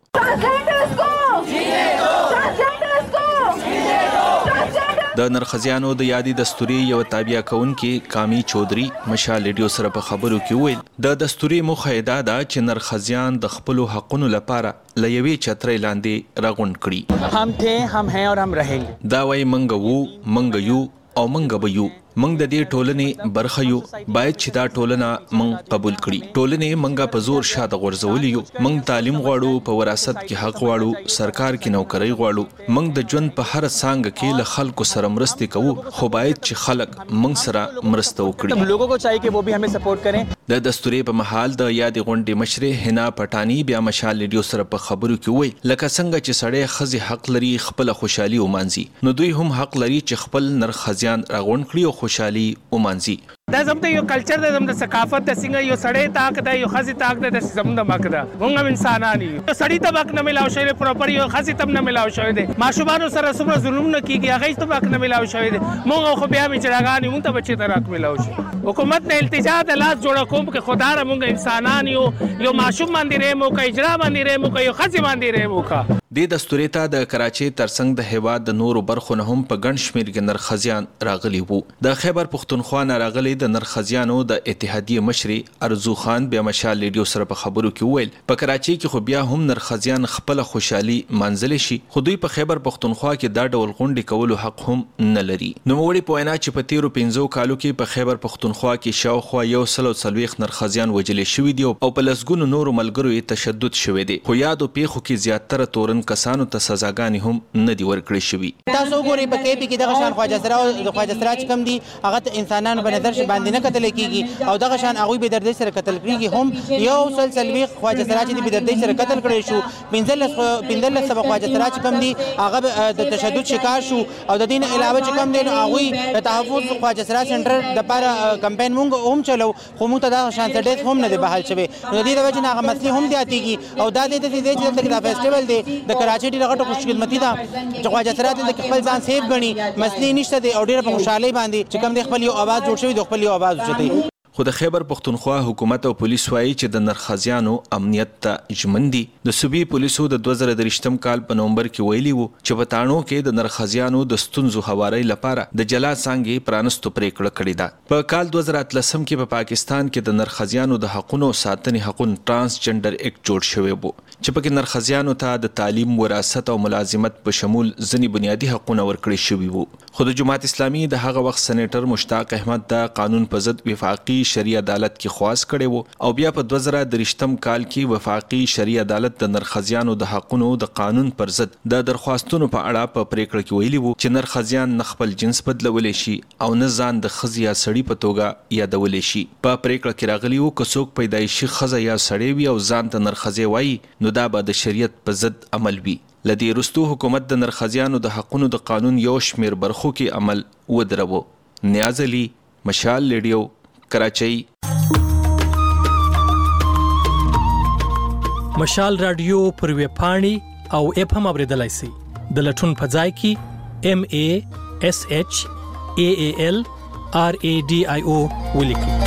د نرخزیانو د یادي دستوري یو تابع کونکي کامی چودري مشال ریډیو سره په خبرو کې ویل د دستوري مخه دا ده چې نرخزیان د خپل حقونو لپاره لوي چترې لاندې راغونډ کړي. هم ته هم ہے اور هم रहेंगे. دا وای منګ وو منګ یو او منګ به یو. منګ د دې ټولنې برخه یو باید چې دا ټولنه منګ قبول کړي. ټولنې منګه په زور شاته غورځولې یو. منګ تعلیم غواړو، په وراثت کې حق غواړو، سرکار کې نوکری غواړو. منګ د ژوند په هر څانګه کې له خلکو سره مرسته کوو، خو باید چې خلک منګ سره مرسته وکړي. لوگوں کو چاہیے کہ وہ بھی ہمیں سپورٹ کریں. د دستوري په محل د یادې غونډې مشر حنا پټانی بیا مشال ریډیو سره په خبرو کې وای لکه څنګه چې سړی خزي حق لري خپل خوشحالي ومانځي، نو دوی هم حق لري چې خپل نرخزیان راغونډ کړي او خوشحالي ومانځي. دا زموږ د یو کلچر د زموږ د ثقافت د څنګه یو سړی تاک ده یو خزي تاک ده د زموږ د مک ده. موږ هم انسانان یو. سړی ته حق نه ملاو شوی پراپر یو خزي ته نه ملاو شوی دی. ماشومان سره څومره ظلم نه کیږي هغه ته حق نه ملاو شوی دی. موږ خو بیا می چراغان موږ ته بچی ته حق ملاو شي. حکومت نه التجا د لاس جوړ کوم کې خدا را موږ انسانان یو. یو ماشوم باندې رحم وکړي، اجرا باندې رحم وکړي، یو خزي باندې رحم وکړي. د دستوري ته د کراچۍ ترڅنګ د هیواد د نورو برخو نه هم په ګڼ شمېر کې نرخزیان راغلي وو. د خیبر پختونخوا نه راغلي د نرخزیانو د اتحادیې مشر ارزو خان بیا مشال ریډیو سره په خبرو کې ویل په کراچۍ کې خو بیا هم نرخزیان خپل خوشحالي منځلې شي، خو دوی په خیبر پختونخوا کې دا ډول غونډې کولو حق هم نه لري. نوموړي په وینا چې په تیرو پنځو کالو کې په خیبر پختونخوا کې شاوخوا یو سل او څلوېښت نرخزیان وژلې شوي دي او په لسګونو نورو ملګرو یې تشدد شوی دی، خو یادو پیښو کې زیاتره تورن کسانو ته سزاګانې هم نه دي ورکړې شوي. تاسو وګورئ په کې کې دغه شان خواجه سرا او د خواجه سرا چې کم دي هغه ته انسانانو په نظر باندې نه کتل کیږي او دغه شان هغه به دردې سره قتل کیږي. هم یو سل سلوي خواجه سرا چې به دردې سره قتل کړي شو، پنځل پنځل سبق خواجه سرا چې کم دي هغه د تشدد شکار شو او د دین علاوه چې کم دي هغه د تحفظ خواجه سرا سنټر د لپاره کمپاین مونږ هم چلو، خو موږ ته دغه شان څه هم نه دی بحال شوی. نو د دې وجه نه هغه مسلې هم دیاتېږي او دا د دې چې د فیسټیوال دی د کراچۍ ډیره غټه خوشخدمتي ده چې خواجه سرا د خپل ځان سیف غني، مسلې نشته دی او ډیره په خوشحالي باندې چې کم د خپل یو आवाज جوړ شوی د خپل یو आवाज وچتي. خو د خیبر پختونخوا حکومت او پولیس وایي چې د نرخزیانو امنیت ته ژمن دي. د صوبې پولیسو د دوه زره درېشتم کال په نومبر کې ویلي وو چې په تاڼو کې د نرخزیانو د ستونزو هواري لپاره د جلا څانګې پرانستو پریکړه کړې ده. په کال دوه زره اتلسم کې په پاکستان کې د نرخزیانو د حقونو ساتنې حقوق ترانسجنډر اکټ جوړ شوی وو چې پکې نرخزیانو ته د تعلیم، وراثت او ملازمت په شمول ځینې بنیادی حقوق ورکړي شوي وو. خو د جماعت اسلامي د هغه وخت سېنیټر مشتاق احمد د قانون په ضد وفاقي شرعي عدالت کې خواست کړي وو او بیا په دوه زره درېشتم کال کې وفاقي شرعي عدالت د نرخزیانو د حقونو د قانون پر ضد د درخواستونو په اړه په پریکړه کې ویلي وو چې نرخزیان نه خپل جنس بدلولی شي او نه ځان د ښځې یا سړي په توګه یادولی شي. په پریکړه کې راغلي وو که څوک پیدایشي ښځه یا سړی وي او ځان ته نرخزی وایي نو دا به د شریعت په ضد عمل وي. لدې وروستو حکومت د نرخزیانو د حقونو د قانون یو شمېر برخو کې عمل ودروو. نیاز علي، مشال ریډیو، کراچۍ. مشال رادیو پر ویب پاڼې او اپ هم اوریدلای شئ. د لټون په ځای کې ام ا اس اچ ا ا ال ار ا ډي آی او ولیکئ.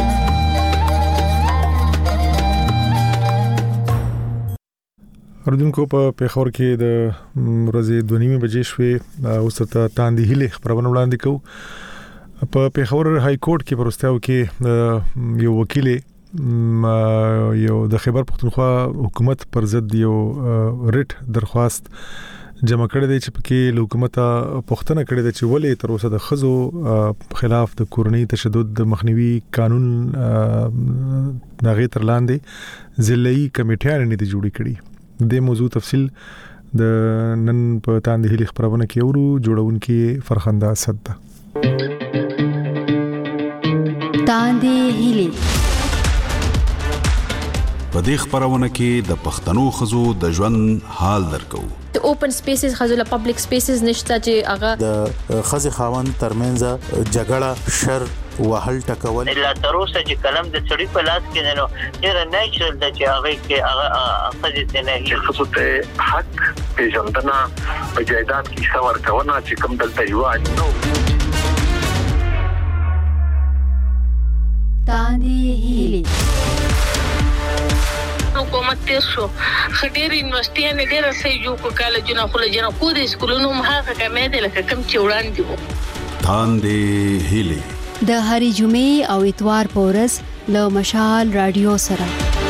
اردوونکو په پیښور کې د ورځې دوه نیمې بجې شوې اوس ته تاندې هیلې خبرونه وړاندې کوو. په پیښور های کورټ کې پروستاو کې یو وکیل یو د خیبر پختونخوا حکومت پر ضد یو ریټ درخواست جمع کړی دی چې پکې حکومت پښتنه کړی دی چې ولې تر اوسه د خزو خلاف د کورنۍ تشدد د مخنیوي قانون دغه تر لاندې ضلعي کمیټه نه دي جوړې کړې. د موضوع تفصیل د نن په تاندې هلي خبرونه کې اورو. جوړونکي فرخنده اسد ده. تاندې هلي په دې خبرونه کې د پښتنو خزو د ژوند حال درکو. د اوپن سپیسز خزو له پبلک سپیسز نشته چې هغه د خزي خاوند ترمنځ جګړه شر وهل ټکول لا تر اوسه چې کلم د سړی په لاس کې نه ډیر نیچرل د چې هغه کې هغه خزي ته نه چې خصوص ته حق پیژندنه په جایداد کې څور کونه چې کوم دلته یو اړ نو. تاندې هلي حکومت تیر شو خډيري یونیورسيټي ډېر سې جو کو کالجونه خو لجنه خو د سکولونو مخه کمې ده لکه کم چې وړاندې وو. تاندې هلي د هرې جمعې او اتوار په ورځ له مشال رادیو سره.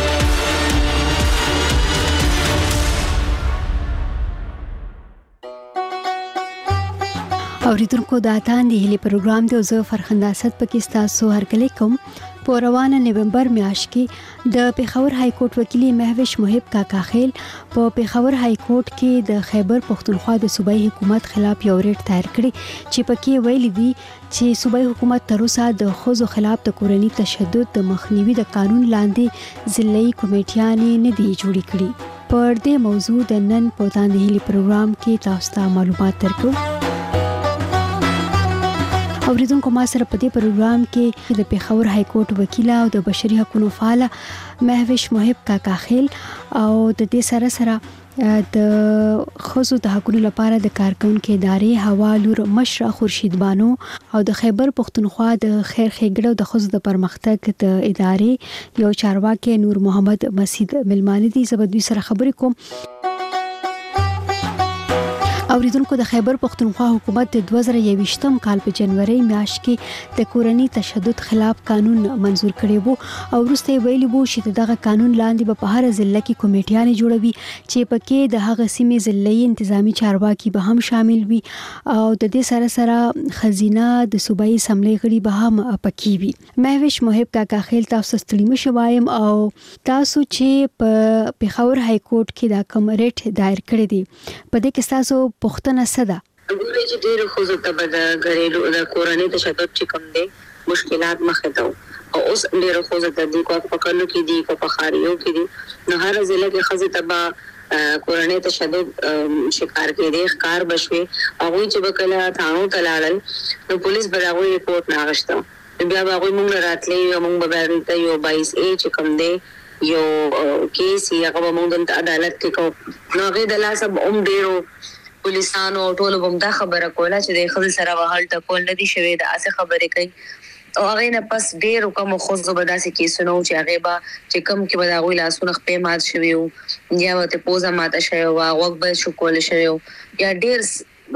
اوریدونکو دا تاندې هلي پروګرام دی او زه فرخنده اسد پکې تاسو هرکلی کوم. په روانه نومبر میاشت کې د پیښور های کورټ وکیل مهوش محب کاکا خیل په پیښور های کورټ کې د خیبر پختونخوا د صوبایي حکومت خلاف یو ریټ دایر کړی چې پکې ویلي دي چې صوبایي حکومت تر اوسه د ښځو خلاف د کورني تشدد د مخنیوي د قانون لاندې ضلعي کمیټیانې نه دي جوړې کړې. پر دې موضوع د نن په تاندې هلي پروګرام کې تاسو ته معلومات درکو. اوریدونکو ما سره په دې پروګرام کې د پیښور های کورټ وکیل او د بشري حقوقو فعال مهوش محب کاکا خیل او د دې سره سره د خصوصو د حقوقو لپاره د کارکونکو ادارې حوالور مشر خورشید بانو او د خیبر پختونخوا د خیر ښېګړه د خصوصو د پرمختګ د ادارې یو چارواکي نور محمد مسعود ملمانه دي. زبدوی سره خبرې کوم. اوریدونکو د خیبر پختونخوا حکومت د دوه زره یوویشتم کال په جنوري میاشت کې د کورني تشدد خلاف قانون منزور کړی وو او وروسته ویلي وو چې دغه قانون لاندې به په هر ضلع کې کمیټیانې جوړوي چې پکې د هغه سیمې ضلعي انتظامی چارواکي به هم شامل وي او د دې سره سره خزینه د صوبایي اسمبلی غړي به هم پکې وي. مهوش محب کاکا خیل تاسو ستړي مشه وایم او تاسو چې په پیښور های کورټ کې دا کوم ریټ دایر کړی دی په دې کې تاسو پښتنه صدا ګورې چې ډېر خو زه ته د غریلو د کورنۍ تشدد چې کوم دي مشکلات مخه ته او اوس ډېر خو زه د دې کو په کلو کې دي کو په خاریو کې دي نو هر ضلع کې خزه تبا کورنۍ تشدد شکار کې دي ښکار بشوي او چې بکله ثانو تلالل نو پولیس براوي ریپورت ناغشته بیا هغه موږ راتلې موږ به ورته یو بایس ای چې کوم دي یو کیس یې هغه موږ د عدالت کې کو نو غي د لاس اب اوم ډیرو پولیسانو ټول بمدا خبره کوله چې د خپل سره وهل ټکول ندي شوی د اسه خبرې کوي او هغه نه پس ډیر کوم خوځو بداسي کیسونو چې هغه با چې کم کې بدا غوي لاسونه خپې مات شوی یا وته پوزا ماته شوی او وګ به شو کول شوی یا ډیر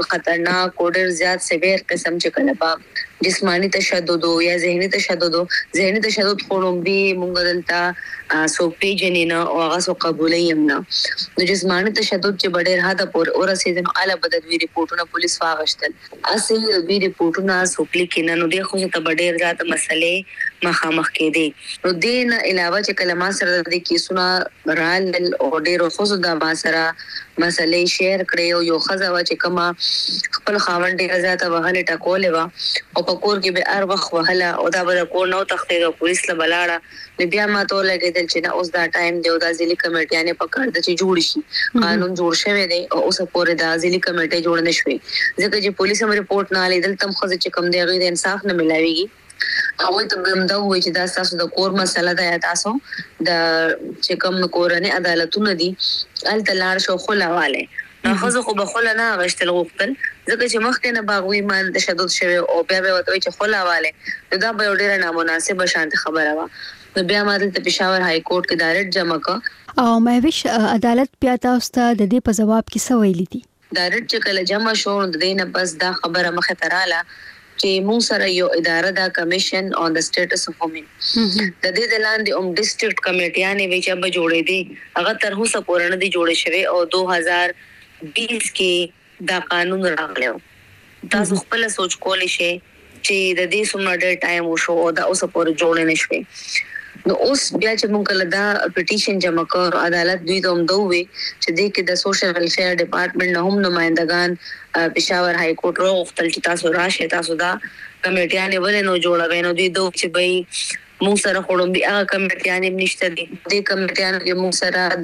خطرناک او ډیر زیات سیویر قسم چې کله با جسمانی تشدد یا ذهني تشدد ذهني تشدد خونم به مونږ دلته سو پیجنینا او هغه سو قبولې یمنا د جسمانی تشدد چې بډیر هدا پور اور سیزن اعلی بدوی ریپورتونه پولیس واغشتل اصلي وی ریپورتونه سو کلیکینه نو د خو ته بډیر زیات مسلې مخامخ کې دي نو دین علاوه چې کلمه سره د کیسونه رال او ډیر خو د با سره مسلې شیر کړي او یو خزه چې کما خپل خاوند ډیر زیات وهله ټکولې وا او پکور کې به ار وخت وهله او دا به کو نو تختې پولیس له بلاړه بیا ما ته لګیدل چې نه اوس دا ټایم دی او دا ځلې کمیټیانه پکړ د چې جوړ شي قانون جوړ شوی دی او اوس پورې دا ځلې کمیټه جوړ نه شوي ځکه چې پولیس هم ریپورت نه لیدل تم خو چې کم دی غي د انصاف نه ملاويږي او ته به مدا وای چې دا تاسو د کور مسله ده یا تاسو د چې کوم کورنۍ عدالتونه دي ال تلار شو خلاواله نو خو خو به خلا نه غشتل غوښتل ځکه چې مخکې نه باغوي مان تشدد شوی او بیا به وته چې خلاواله دا به ډیره نامناسبه شانت خبره وا نو بیا ماته ته پېښور های کورټ کې دایرکټ جمع کا او مهوش عدالت بیا تاسو ته د دې په جواب کې څه ویلي دي دایرکټ چې کله جمع شو د دې نه بس دا خبره مخه تراله چې موږ سره یو اداره دا کمیشن on the status of women د دې د لاندې اوم ډیسټریکټ کمیټیانه وی چې به جوړې دي هغه تر اوسه پورې نه دي جوړې شوی او دو هزار بیس کې دا قانون راغلی تاسو خپل سوچ کولی شئ چې د دې څومره ډېر ټایم وشو او دا اوس پورې جوړ نه شوی نو اوس بیا چې موږ کله دا پټیشن جمع کړو عدالت دوی ته هم دوی چې د کې د سوشل ویلفیر ډپارټمنټ نه هم نمائندگان پېښور های کورټ راغوښتل چې تاسو راشئ تاسو دا کمیټیانې ولې نو جوړوي نو دوی دوی چې به موږ سره خړومبي هغه کمیټیانې نشته دي د کمیټیانو کې موږ سره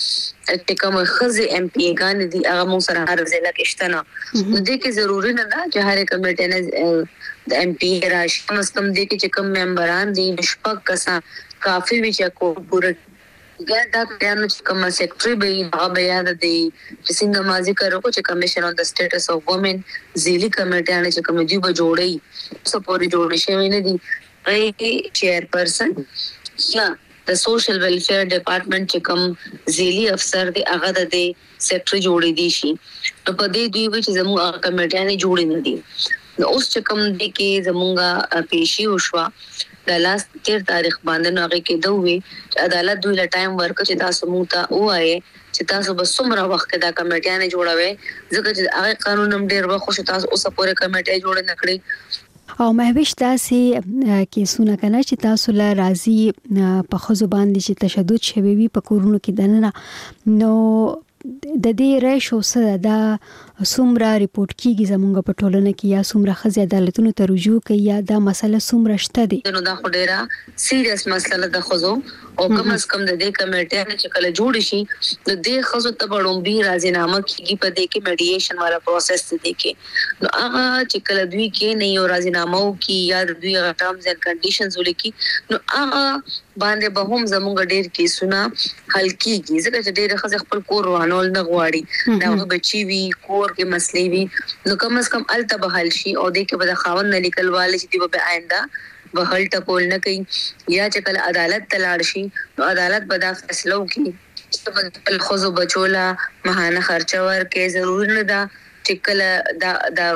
د ټیکم خزي ایم پی ګان دي هغه موږ سره هر ځای کې شته نه د دې کې ضروري نه ده چې هر کمیټه نه د ایم پی راشي کم از کم د کې چې کوم ممبران دي نشپک کسا کافي وی چې کو پوره ګر دا کانو چې کوم سیکریټري به هغه بیا د چې څنګه مازی کړو چې کمیشن اون د سټیټس اف وومن زیلی کمیټه چې کوم دی به جوړي سپوري جوړ شي نه دي ای چیرپرسن یا د سوشل ویلفیر ډپارټمنټ چې کوم زیلی افسر دی هغه د سیکریټري جوړې دي شي نو په دې دوی چې زموږ کمیټه جوړې نه دي نو اوس چې کوم دي کې زموږه پیشي وشوا د لاس تیر تاریخ باندې نو هغه کې دوی چې عدالت دوی له ټایم ورک چې تاسو مو ته وایي چې تاسو به څومره وخت دا کمیټه نه جوړوي ځکه چې هغه قانون هم ډیر وخت خو تاسو اوس پورې کمیټه جوړ نه کړی او مهوش داسې کیسونه کنه چې تاسو له راضي په خزو باندې چې تشدد شوی وي په کورونو کې دننه نو د دې ریشو سره دا څومره ریپورت کیږي زمونږ په ټولنه کې یا څومره خزي عدالتونو ته رجوع کوي یا دا مسله څومره شته دي نو دا خو ډیره سیریس مسله ده خزو او کم از کم د دې کمیټه چې کله جوړ شي د دې خزو ته بړومبي راځینامه کیږي په دې کې میډییشن والا پروسس دی کې نو هغه چې کله دوی کې نه یو راځینامه کی یا دوی ټرمز اینڈ کنډیشنز ولیکي نو هغه باندې به هم زموږ ډیر کیسونه حل کیږي ځکه چې ډیر خزه خپل کور وانول نه غواړي دا بچي وی کور کې مسلې وي نو کم از کم الته به حل شي او د کې به خاوند نه لیکل والي چې دی به آینده به حل ټکول نه کوي یا چې کله عدالت ته لاړ شي نو عدالت به دا فیصله وکړي چې خپل خزو بچولا ماهانه خرچه ورکې ضروري نه ده چې کله دا دا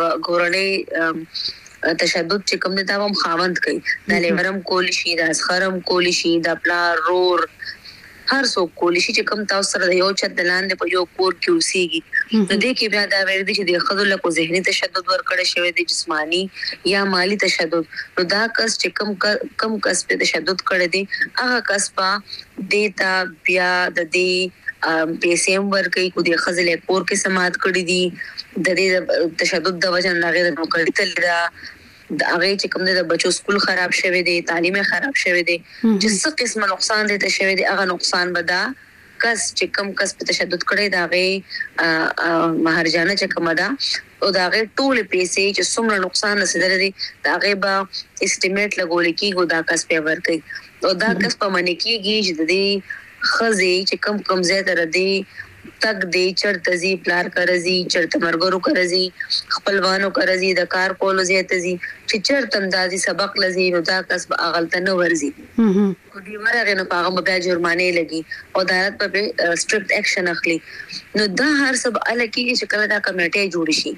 ګورنۍ تشدد چې کوم دا هم خاوند کوي د لیورم کولی شي د اسخرم کولی شي د پلار رور هر څوک کولی شي چې کوم تاسو سره د یو چت دلاندې په یو کور کې اوسېږي نو دې کې بیا دا ویل دي چې د خزو له کو ذهني تشدد ورکړی شوی دی جسمانی یا مالی تشدد نو دا کس چې کم کم کس په تشدد کړی دی هغه کس په دیتا بیا د دې پیسې ورکړي کو د خزو له کور کې سماعت کړی دي د دې تشدد د وجه نه غیر نوکړی تل دا د هغه چې کوم د بچو سکول خراب شوی دی تعلیم خراب شوی دی چې څه قسمه نقصان دي ته شوی دی هغه نقصان بدا کس چې کوم کس په تشدد کړی دا غي مہرجانه چې کوم دا او دا غي ټول پیسې چې څومره نقصان رسیدل دي دا غي با استیمیټ لګول کیږي دا کس په ور کوي او دا کس په منی کیږي چې د دې خزي چې کم کم زیاته ردی تک دی چرته زی پلار کرزی چرته مرګرو کرزی خپلوانو کرزی د کار کولو زیاته زی چې چرته اندازي سبق لزی نو دا کس به اغلط نه ورزي کو دی مرغه نه پاغه به جرمانه لګي او عدالت په سټریکټ اکشن اخلي نو دا هر سب الکی چې کله دا کمیټه جوړ شي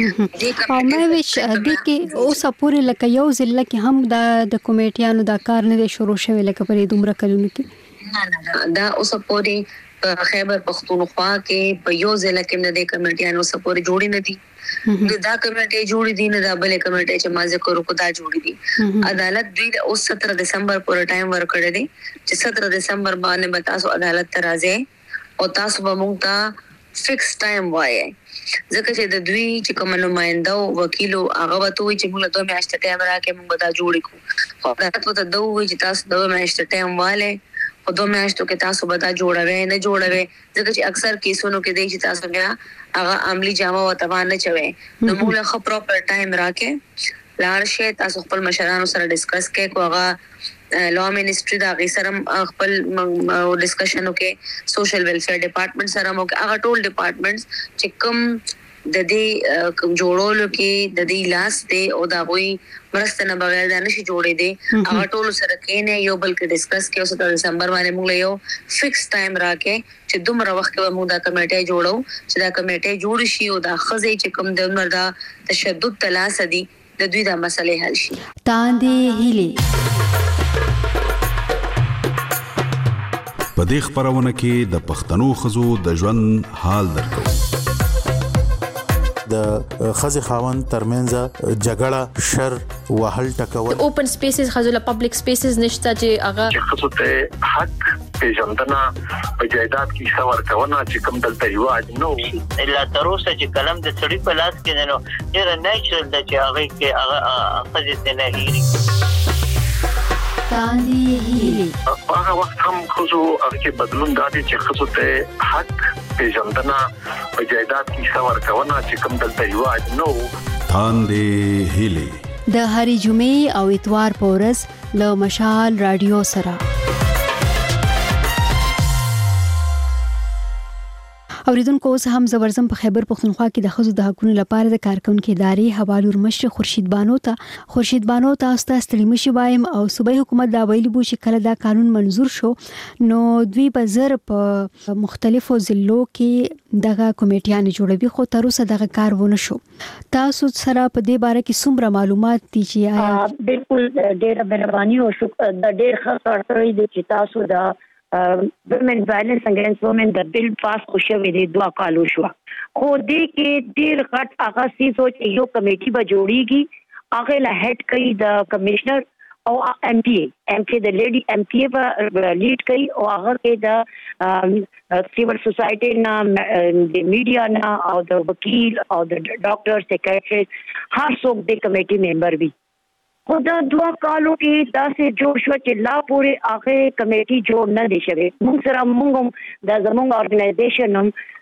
او مې وش د کې اوس پورې لکه یو ځل کې هم د د کمیټیانو دا کار نه شروع شوی لکه پرې دومره کلونه کې نه نه دا اوس پورې په خیبر پختونخوا کې په یو ځل کې نه د کمیټیانو سپورې جوړې نه دي دا کمیټه جوړې دي نه دا بلې کمیټه چې ما ذکر وکړ دا جوړې دي عدالت دوی اوس سترہ دسمبر پورې ټایم ورکړی دی چې سترہ دسمبر باندې به تاسو عدالت ته راځي او تاسو به موږ ته فکس ټایم وایي ځکه چې د دوی چې کوم نمائنده او وکیل هغه وته وي چې موږ دوه میاشتې ټایم راکې موږ دا جوړې کو خو عدالت ته دوه وي چې تاسو دوه میاشتې ټایم والے په دوه میاشتو کې تاسو به دا جوړوي نه جوړوي ځکه چې اکثر کیسونو کې دی چې تاسو بیا هغه عملی جامه وتوان نه چوي نو موږ له پراپر ټایم راکې لاړ شي تاسو خپل مشرانو سره ډیسکس کې کوغه لا منسټری دا غي سره خپل ډیسکشن وکي سوشل ویلفیر ډپارټمنټ سره مو هغه ټول ډپارټمنټس چې کوم د دې کوم جوړولو کې د دې لاس ته او دا وي مرسته بغیر دا نشي جوړې دي هغه ټول سره کې نه یو بل کې ډیسکس کې اوس د دسمبر باندې موږ یو فکس ټایم راکې چې دومره وخت کې موږ دا کمیټه جوړو چې دا کمیټه جوړ شي او دا خزې چې کوم د عمر دا تشدد تلاس دي د دوی دا مسلې حل شي تاندې هلي په دې خبرونه کې د پښتنو خزو د ژوند حال درکو د خزي خاوند ترمنځ جګړه شر وهل ټکول اوپن سپیسز خزل پبلک سپیسز نشته چې هغه چې خصو ته حق پیژندنه په جایداد کې څور کونه چې کوم دلته یواج نو الا تروسه چې کلم د سړي په لاس کې نه نو ډیر نیچرل د چې هغه کې هغه خزه نه هېري تاندي هیلي هغه وخت هم خصو هغه بدلون دادي چې خصو ته حق پیژندنه په جایداد کې څور کونه چې کوم دلته یواج نو تاندي هیلي د هری جمعې او اتوار په ورځ له مشال رادیو سره اوریدونکو اوس هم زبرزم په خیبر پختونخوا کې د خزو د حقوقو لپاره د کارکونکو ادارې حواله ورمشر خورشید بانو ته خورشید بانو ته ستاسو مشي وایم او صوبایي حکومت دا ویلي بو چې کله دا قانون منزور شو نو دوی په زر په مختلفو ضلعو کې دغه کمیټیان جوړوي خو تر اوسه دغه کار ونه شو تاسو سره په دې باره کې څومره معلومات دي چې آیا بالکل ډېر مهرباني او شکر د ډېر ښه کار کړی دی چې تاسو دا وومن وایلنس اگینست وومن د بل پاس خوشوي دي دوا کالو شو خو دې کې ډیر غټ هغه سیسو چې یو کمیټي به جوړیږي هغه له هډ کوي د کمشنر او ایم پی ایم پی د لیډي ایم پی به لیډ کوي او هغه کې د سیول سوسایټي نه د میډیا نه او د وکیل او د ډاکټر سیکریټری هر څوک د کمیټي ممبر وي خو دا دوا کالو کې داسې جوړ شو چې لا پورې هغه کمیټي جوړ نه دي شوی موږ سره موږ د زموږ ارګنایزیشن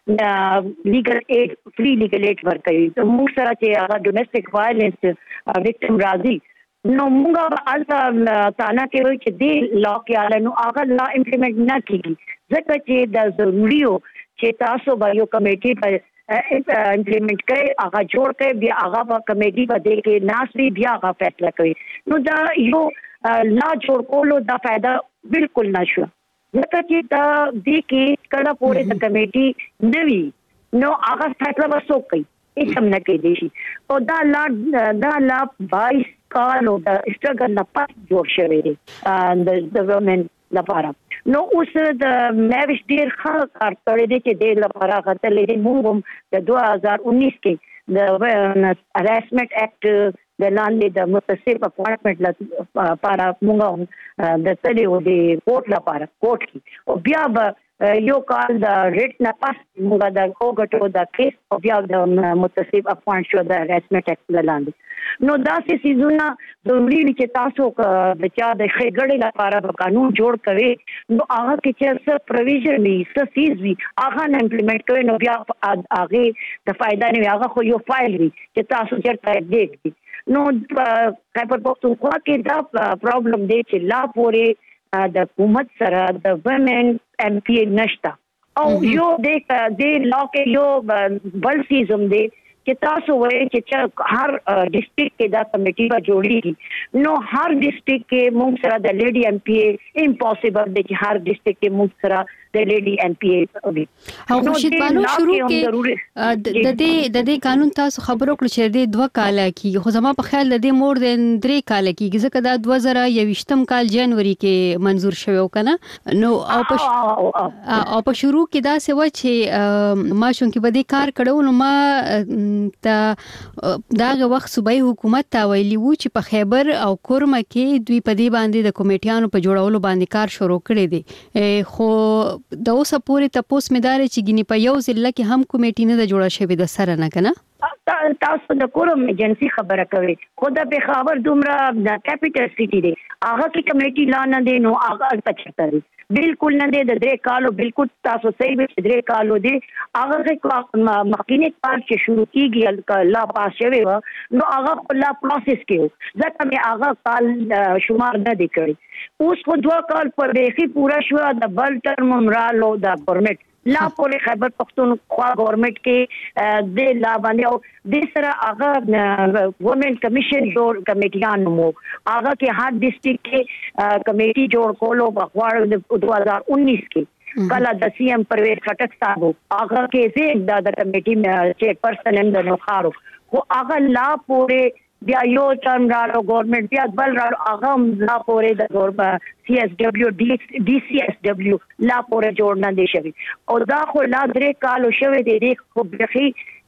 هم لیګل ایډ فری لیګل ایډ ورکوي موږ سره چې هغه ډومېسټک وایلنس وکټم راځي نو موږ الته تانا کې وي چې دی لا کې اله نو هغه لا امپلیمنٹ نه کیږي ځکه چې د ضروري او چې تاسو به یو کمیټي په امپلیمنٹ کړي هغه جوړ کړي بیا هغه په کمیټي باندې کې ناسري بیا هغه فیصله کوي نو دا یو لا جوړ کولو دا فائدہ بالکل نشو ځکه چې دا د کې کله پورې د کمیټي نوي نو هغه فیصله وسو کوي هیڅ هم نه کوي شي او دا لا دا لا بایس کالو دا استرګل نه پات جوړ شوی دی د وومن لپاره نو اوس د مېوش ډیر ښه کار کړی دی چې د لپاره غتلې دی موږ د دوه هزار انیس کې د هراسمنت اکټ د لاندې د متصف اپوینټمنټ لپاره موږ د تلې او د کوټ لپاره کوټ کې او بیا به یو کال د ریټ نه پاس موږ د کوګټو د کیس او بیا د متصف اپوینټ شو د هراسمنت اکټ لاندې نو داسې سيزونه ضروري دي چې تاسو د چا د خېګړې لپاره په قانون جوړ کوي نو هغه کې چې څه پروویژن وي څه فیز وي هغه نه امپلیمنٹ کوي نو بیا هغه د فائدہ نه هغه خو یو فایل وي چې تاسو چیرته اپډیټ کړئ نو خیبر پختونخوا کې دا پرابلم دی چې لا پورې د حکومت سره د وومن ایم پی نشتا او یو د د لا کې یو بل سیزم دی چې تاسو وایي چې هر ډیسټریکټ کې دا کمیټي به جوړیږي نو هر ډیسټریکټ کې موږ سره د لیډي ایم پی امپوسیبل دی چې هر ډیسټریکټ کې موږ سره د لیډي ایم پی وي او خورشید بانو شروع کې د دې د دې قانون تاسو خبرو کړو چې د دوه کال کې خو زما په خیال د دې مور د درې کال کې ځکه دا دوه زره یوویشتم کال جنوري کې منزور شوی وکنه نو او په او په شروع کې دا څه و چې ما شون کې بده کار کړو نو ما ته داغه وخت صوبایي حکومت ته ویلي وو چې په خیبر او کورمه کې دوی په دې باندې د کمیټیانو په جوړولو باندې کار شروع کړی دی خو د اوسه پورې تاسو مدار چې ګنې په یو ځل کې هم کمیټی نه جوړه شوی د سره نه کنه تاسو د کورم ایجنسی خبره کوي خو د پیښور دومره د کیپټل سټی دی هغه کې کمیټي لا نه دی نو هغه پچهتر دی بالکل نه دی د درې کالو بالکل تاسو صحیح به درې کالو دی هغه کې مخکینه کار چې شروع کیږي لا پاس شوی و نو هغه لا پروسس کیو ځکه مې هغه کال شمار نه دی کړی اوس خو دوه کال پر بیخي پورا شو د بل ټرم مرالو د پرمټ لا پورې خیبر پختونخوا گورنمنت کې د لا باندې او د سره هغه وومن کمیشن جوړ کمیټیان مو هغه کې هر ډیسټریکټ کې کمیټي جوړ کولو په خواړه د دوه هزار انیس کې کله د سی ایم پرویز خټک صاحب هغه کې زه د کمیټي چیئر پرسن هم د نوخارو خو هغه لا پورې بیا یو ټرم راو گورنمنت بیا بل راو هغه لا پورې د گورنمنت سی ایس ډبلیو ډي سی ایس ډبلیو لا پورې جوړ نه دي شوی او دا خو لا درې کالو شوی دی خو بخي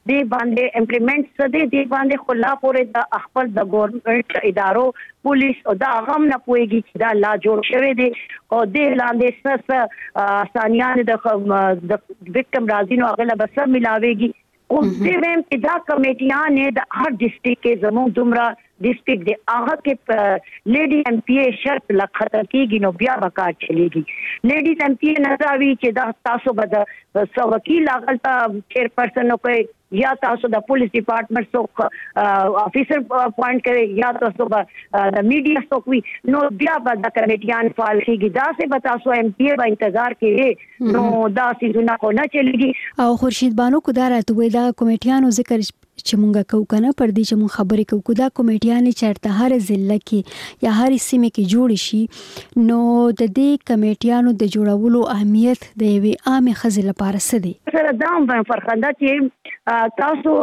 دی باندې امپلیمنٹ سده دی باندې خلا پورې د خپل د ګورنمنت ادارو پولیس او دا غم نه پويږي چې دا لا جوړ شوی دی او د لاندې سس ثانیان د د وکټم راځي نو هغه به سم ملاويږي او دې ویم چې دا کمیټیان د هر ډیسټریکټ کې زموږ دومره ډیسټریکټ دی هغه کې لیډي ایم پی ای شرط لخت کېږي نو بیا به کار چلیږي لیډیز ایم پی ای نه راوي چې دا تاسو به د سو وکیل هغه چیر پرسن نو کوي یا تاسو د پولیس ډپارټمنټ څوک افیسر پوینټ کوي یا تاسو به د میډیا څوک وي نو بیا به د کمیټیان فعال کېږي دا څه به تاسو ایم پی ای به انتظار کوي نو دا سيزونه خو نه چلیږي او خورشید بانو کو دا راته وای دا کمیټیانو ذکر چې مونږه کو کنه پر دې چې مونږ خبرې کوو دا کمیټیان چرته هر ضلع کې یا هر سیمه کې جوړ شي نو د دې کمیټیانو د جوړولو اهمیت د یوې عامه خزې لپاره څه دی سره دا هم فرخنده چې تاسو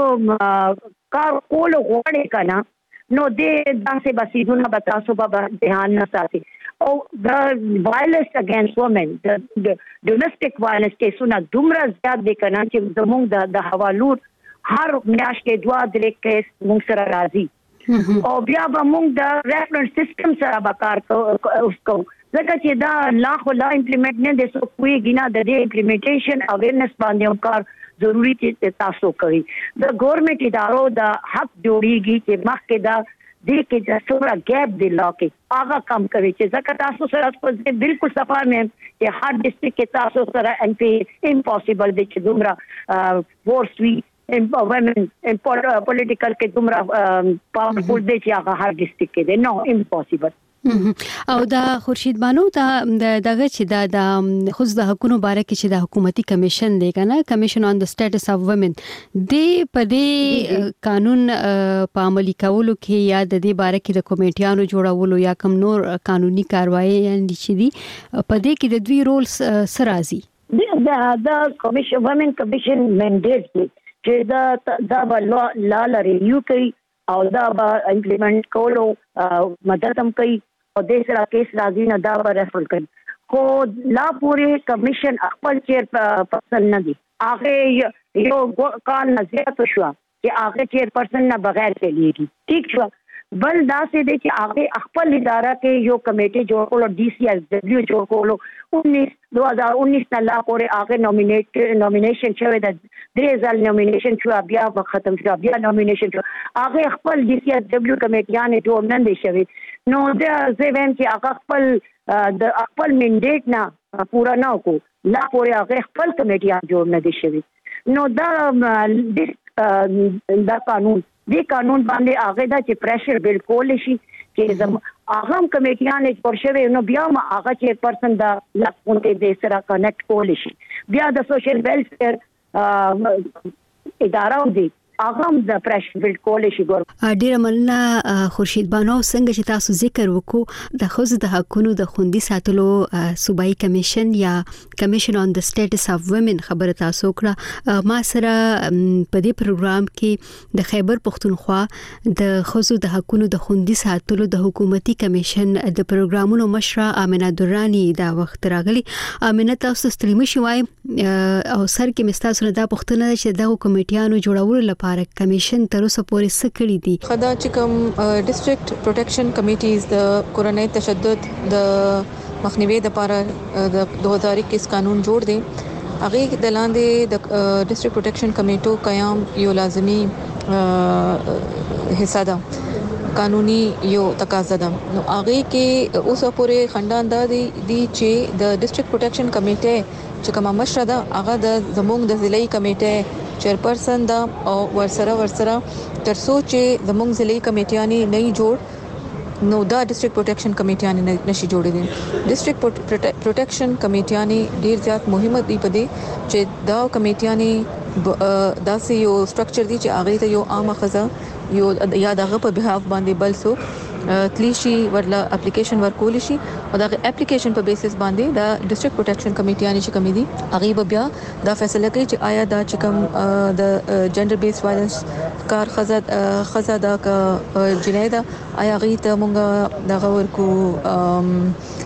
کار کول غواړئ کنه نو دې داسې بسیدونه به تاسو به ځان نه ساتي او د وایلنس اگینست وومن د ډومېسټک وایلنس کیسونه دومره زیات دي کنه چې زموږ د حوالور هر میاشت کې دوا درې کیس موږ سره راځي او بیا به موږ د ریفرنس سیستم سره به کار کوو ځکه چې دا لا خو لا امپلیمنٹ نه دي سو کوی ګنا د دې امپلیمنټیشن اویرنس باندې هم کار ضروری چې تاسو کوي د ګورنمنت ادارو د حق جوړیږي چې مخکې دا دې کې د څومره ګیپ دی لا کې هغه کم کوي چې ځکه تاسو سره په بالکل صفه مې چې هر ډیسټریکټ کې تاسو سره ان پی امپوسیبل دی چې دومره فورس وی ان women in political کې دومره پاورفول دی چې هغه هر ډیسټریکټ کې دی نو امپوسیبل او دا خورشید بانو دا دغه چې دا د خصوص د حقوقو باره کې چې د حکومتي کمیشن دی کنه کمیشن آن د سټیټس اف وومن دی په دې قانون په عملي کولو کې یا د دې باره کې د کمیټیانو جوړولو یا کوم نور قانوني کاروایی یعنی چې دی په دې کې د دوی رول سره راځي دا د کمیشن وومن کمیشن منډیټ دی چې دا دا به لا ریویو کوي او دا به امپلیمنٹ کولو مدد هم کوي او د سره کیس راځي نه دا به ریفر کوي خو لا پورې کمیشن خپل چیر پرسن نه دی هغه یو کال نه زیات شو چې هغه چیر پرسن نه بغیر چلیږي ٹھیک شو بل دا سه دي چې هغه خپل اداره کې یو کمیټه جوړ کولو ډي سي ایس ډبلیو جوړ کولو उन्नीस दो हज़ार उन्नीस نه لا پورې هغه نومینیټ نومینیشن شوی د درې ځل نومینیشن شو بیا ختم شو بیا نومینیشن شو هغه خپل ډي سي ایس ډبلیو کمیټیان جوړ نه دي شوی نو دا زویم چې هغه خپل د خپل منډیټ نه پورا نه کو لا پورې هغه خپل کمیټیان جوړ نه دي شوی نو دا دا قانون دی قانون باندې هغه دا چې پریشر بل کول شي چې زم هغه کمیټیان جوړ شوی نو بیا ما هغه چې پرسن دا لکونته د سره کنیکټ کول شي بیا د سوشل ویلفیر اداره دی هغه د پریشر بل کول شي ګور ډیر مننه خورشید بانو څنګه چې تاسو ذکر وکړو د خصوص د حقوقو د خوندي ساتلو صوبایي کمیشن یا کمیشن آن د سټیټس اف وومن خبره تاسو کړه ما سره په دې پروګرام کې د خیبر پختونخوا د خصوص د حقوقو د خوندي ساتلو د حکومتي کمیشن د پروګرامونو مشره امینه درانی دا وخت راغلی امینه تاسو ستړي شوي او سر کې مستاسو دا پختونه چې د کمیټیانو جوړولو لپاره کمیشن تر اوسه پورې څه کړی دي خدا چې کوم ډیسټریکټ پروټیکشن کمیټیز د کورونای تشدد د مخنیوي لپاره د دو هزار اکیس قانون جوړ دی هغه د لاندې د ډیسټریکټ پروټیکشن کمیټو قیام یو لازمی حصہ ده قانوني یو تقاضا ده نو هغه کې اوسه پورې خندان د دي چې د ډیسټریکټ پروټیکشن کمیټه چې کومه مشره ده هغه د زموږ د ضلعي کمیټه چیرپرسن دا او ورسره ورسره تر سوچ زموږ ضلعي کمیټیانی نه جوړ نو دا ډیسټریکټ پروټیکشن کمیټیانی نشي جوړې دي ډیسټریکټ پروټیکشن کمیټیانی ډیر زیات مهمه دي په دې چې دا کمیټیانی داسې یو سټرکچر دي چې هغه ته یو عامه خزه یو یا دغه په بهاف باندې بل سو تلیشي ورله اپلیکیشن ورکول شي او دا اپلیکیشن په بیسس باندې دا ډیسټریکټ پروټیکشن کمیټیانی چې کمی دي هغه بیا دا فیصله کوي چې آیا دا چې کوم د جندر بیس وایلنس کار خزه خزه دا ک جنایت آیا غي ته مونږ دغه ورکو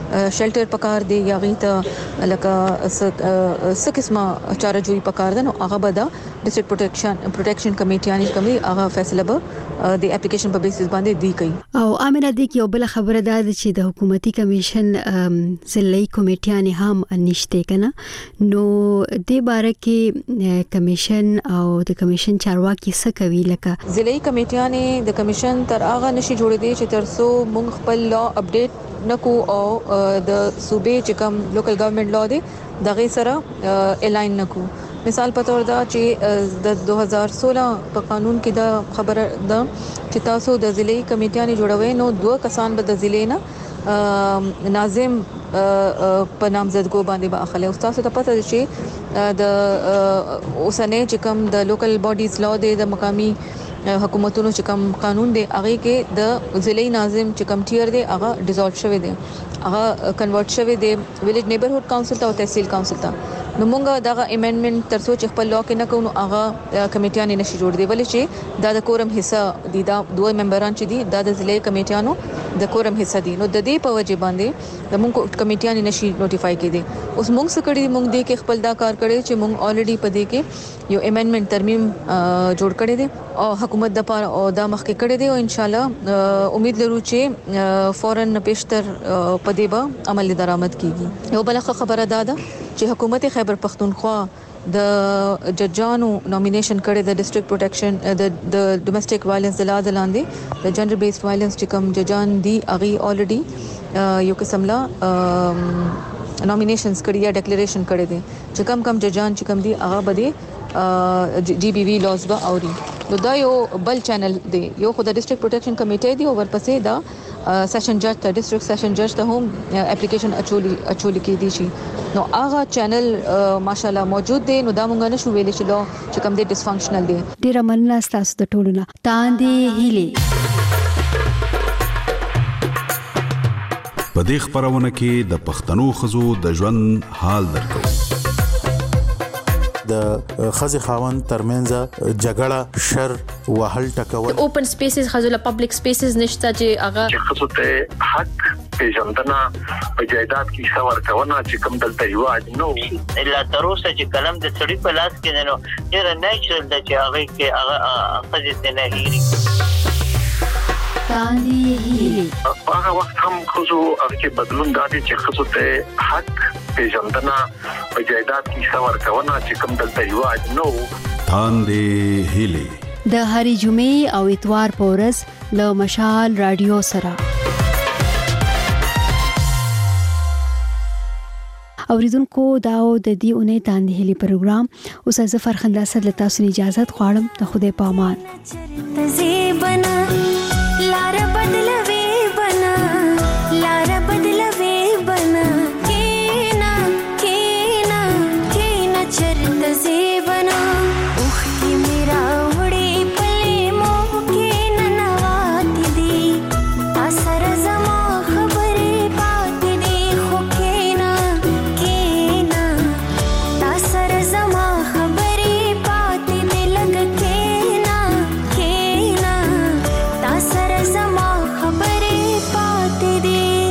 شلټر پکار دی یا غیته لکه س قسمه چارجوي پکار ده نو هغه به د ډیسټریکټ پروټیکشن پروټیکشن کمیټیانی کمی هغه فیصله به د اپلیکیشن په بیسس باندې دی کوي او امنه دي کې یو بل خبره ده چې د حکومتي کمیشن ضلعي کمیټیانی هم نشته کنه نو د باره کې کمیشن او د کمیشن چارواکي څه کوي لکه ضلعي کمیټیانی د کمیشن تر هغه نشي جوړېدي چې ترسو مونږ خپل لا اپډیټ نکو او د صوبې چې کوم لوکل ګورنمنت لا دی دغه سره الاین نکو مثال په تور دا چې د دوه هزار سولہ په قانون کې دا خبره ده چې تاسو د ضلعي کمیټیانی جوړوي نو دوه کسان به د ضلع نه ناظم په نامزدګو باندې به اخلي او تاسو ته پته ده چې د اوسنۍ چې کوم د لوکل باډیز لا دی د مقامی حکومتونو چې کوم قانون دی هغه کې د ضلعي ناظم چې کوم ټیر دی هغه ډیزولټ شوی دی هغه کنورټ شوی دی ویلیج نیبرهود کونسل ته او تحصیل کونسل ته نو مونږه دا امندمنت تر سوچ خپل لا کې نه کوو هغه کمیټیانې نشي جوړ دی ولې چې دا د کورم حصہ دي دا دوه ممبران چې دي دا د ضلعي کمیټیانو د کورم حصہ دي نو د دې په وجه باندې د مونږ کمیټیانې نشي نوټیفای کړي اوس مونږ څه کړی مونږ دې کې خپل دا کار کړی چې مونږ الریډي په دې کې یو امندمنت ترمیم جوړ کړی دی او حکومت د پاره او دا مخکې کړی دی او ان شاء الله امید لرو چې فورن پیشتر په دې به عمل درآمد کیږي یو بل خبره ده چې حکومت خیبر پختونخوا د ججانو نومینیشن کړي د ډیسټریکټ پروټیکشن د د ډومېسټک وایلنس د لاندې لاندې د جنډر بیسډ وایلنس چې کوم ججان دي اغي الریډي یو قسم لا نومینیشنز کړي یا ډیکلیریشن کړي دي چې کوم کوم ججان چې کوم دي هغه بده جی بی وی لاز به اوري نو دا یو بل چینل دی یو خو د ډیسټریکټ پروټیکشن کمیټه دی او ورپسې دا سیشن جج ته ډیسټریکټ سیشن جج ته هم اپلیکیشن اچولي اچولي کې دي شي نو هغه چینل ماشاالله موجود دی نو دا مونږ نه شو ویل چې لو چې کوم دي ډیسفنکشنل دی ډیر مننه تاسو د ټولو نه تاندې هیلي په دې خبرونه کې د پښتنو خزو د ژوند حال درکو د خزي خاوند ترمنځ جګړه شر وهل ټکول اوپن سپیسز خزله پبلک سپیسز نشته چې هغه چې خصو ته حق پیژندنه په جایداد کې څور کونه چې کوم دلته یو نو الا تر اوسه چې کلم د سړي په لاس کې نه نو ډیر نیچرل د چې هغه کې هغه خزه نه هېري تاندې هیلي هغه وخت هم خصو هغه کې بدلون دادي چې خصو ته حق پیژندنه په جایداد کې څور کونه چې کوم دلته یو نو تاندې هیلي د هری جمعې او اتوار په ورځ له مشال رادیو سره اوریدونکو داو د دې اونۍ تاندې هلي پروګرام اوس از فرخنده سره تاسو اجازه غواړم ته خوده پامان بنا لار بدلوي بنا لار بدلوي بنا کینا کینا کینا چرت زیبنا اوخ کی میرا وړي پلي مو کینا نوات دي اثر زما خبرې پات دي خو کینا کینا اثر زما خبرې پات دي لګ کینا کینا اثر زما خبرې پات دي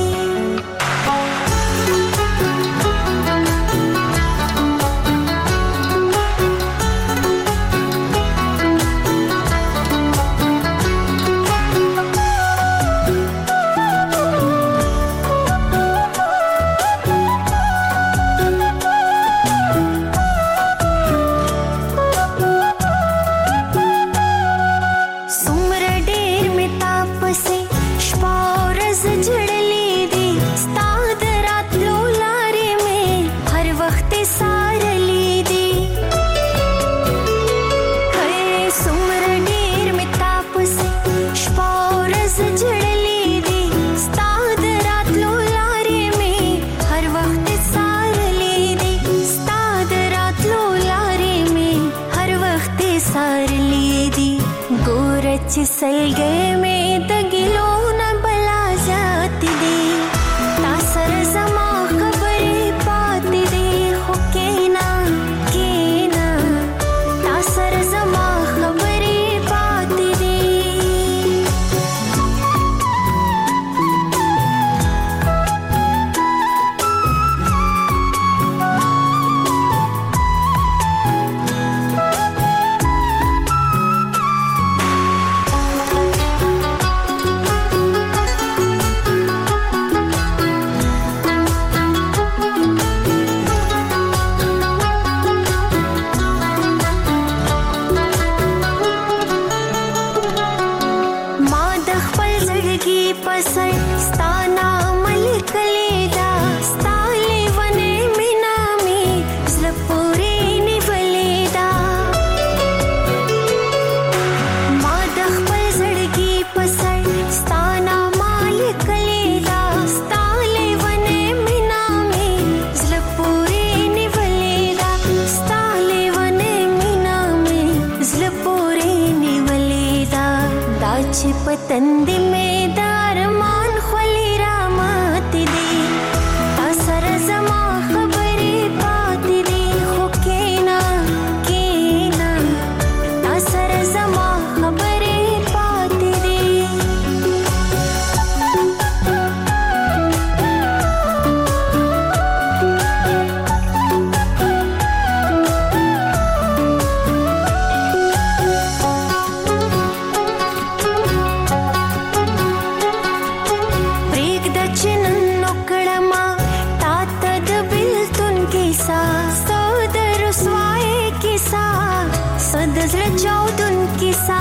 چې سلګې مې د ګلونه بلا ذات دي تا سره زما خبرې پاتې دي خو کینا کینا تا سره زما خبرې پاتې دي पतंद में दारमान खली रामत दे असर जमा खबरे पात दे हो केना केना असर जमा खबरे पात दे चौदुन किसा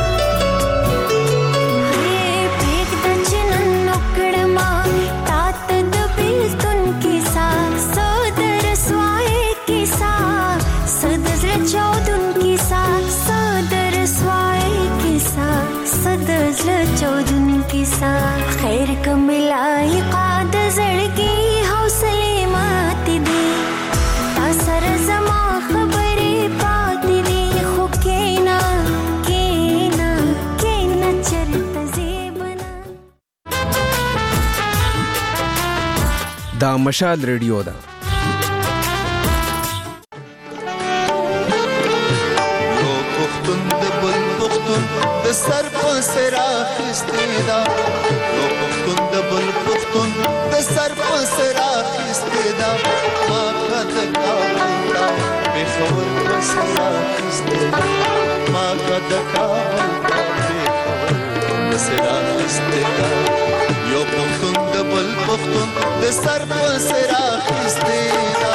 हे पेक दचन नोकड़मा तात दबिल तुन किसा सदर स्वाए किसा सदर चौदुन किसा सदर स्वाए किसा सदर चौदुन किसा खैर कमिलाई काद जड़गी हौसले मात दे असर जमा खबरे पात दे केना केना केना चरत जेबना دا مشال ریډیو ده یو پختون د بل پختون د سر په سر اخیسته دا یو پختون د بل پختون د سر په سر اخیسته دا ما کده کاوه به خبر په سر اخیسته ما کده کاوه به خبر په سر اخیسته دا یو پختون د بل پختون د سر په سر اخیسته دا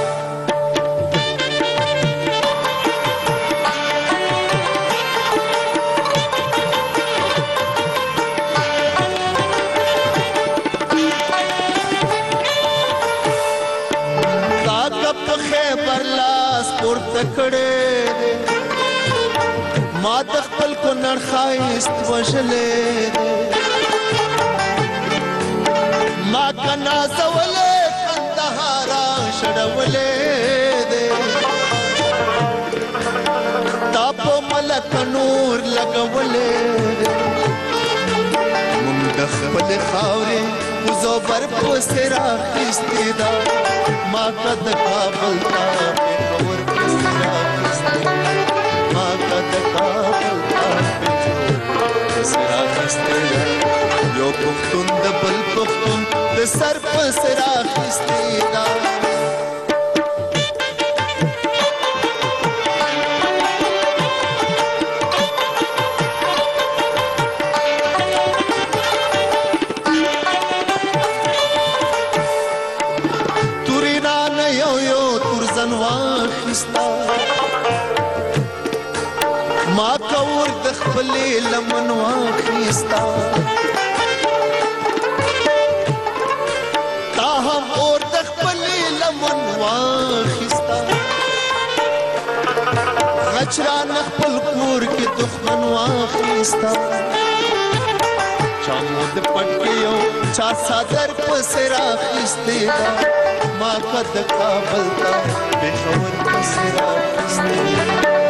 کړه ما د خپل کو نړ خایست وشلې ما کنا زولې کندهارا شړولې تاپ ملک نور لګولې مونږ د خپل خاورې وزوبر په سرا خستیدا ما کد کابل تا په خبر ما کد کابل تا په سرا خستیدا یو پختون د بل پختون د سر په سرا خستیدا ما کور د خپل لمن واخیستا تا هم اور د خپل لمن واخیستا غچرا خپل کور کې دښمن واخیستا چا مود پټیو چا صدر پسر اخیسته ما کد کابل تا به خبر پسر اخیسته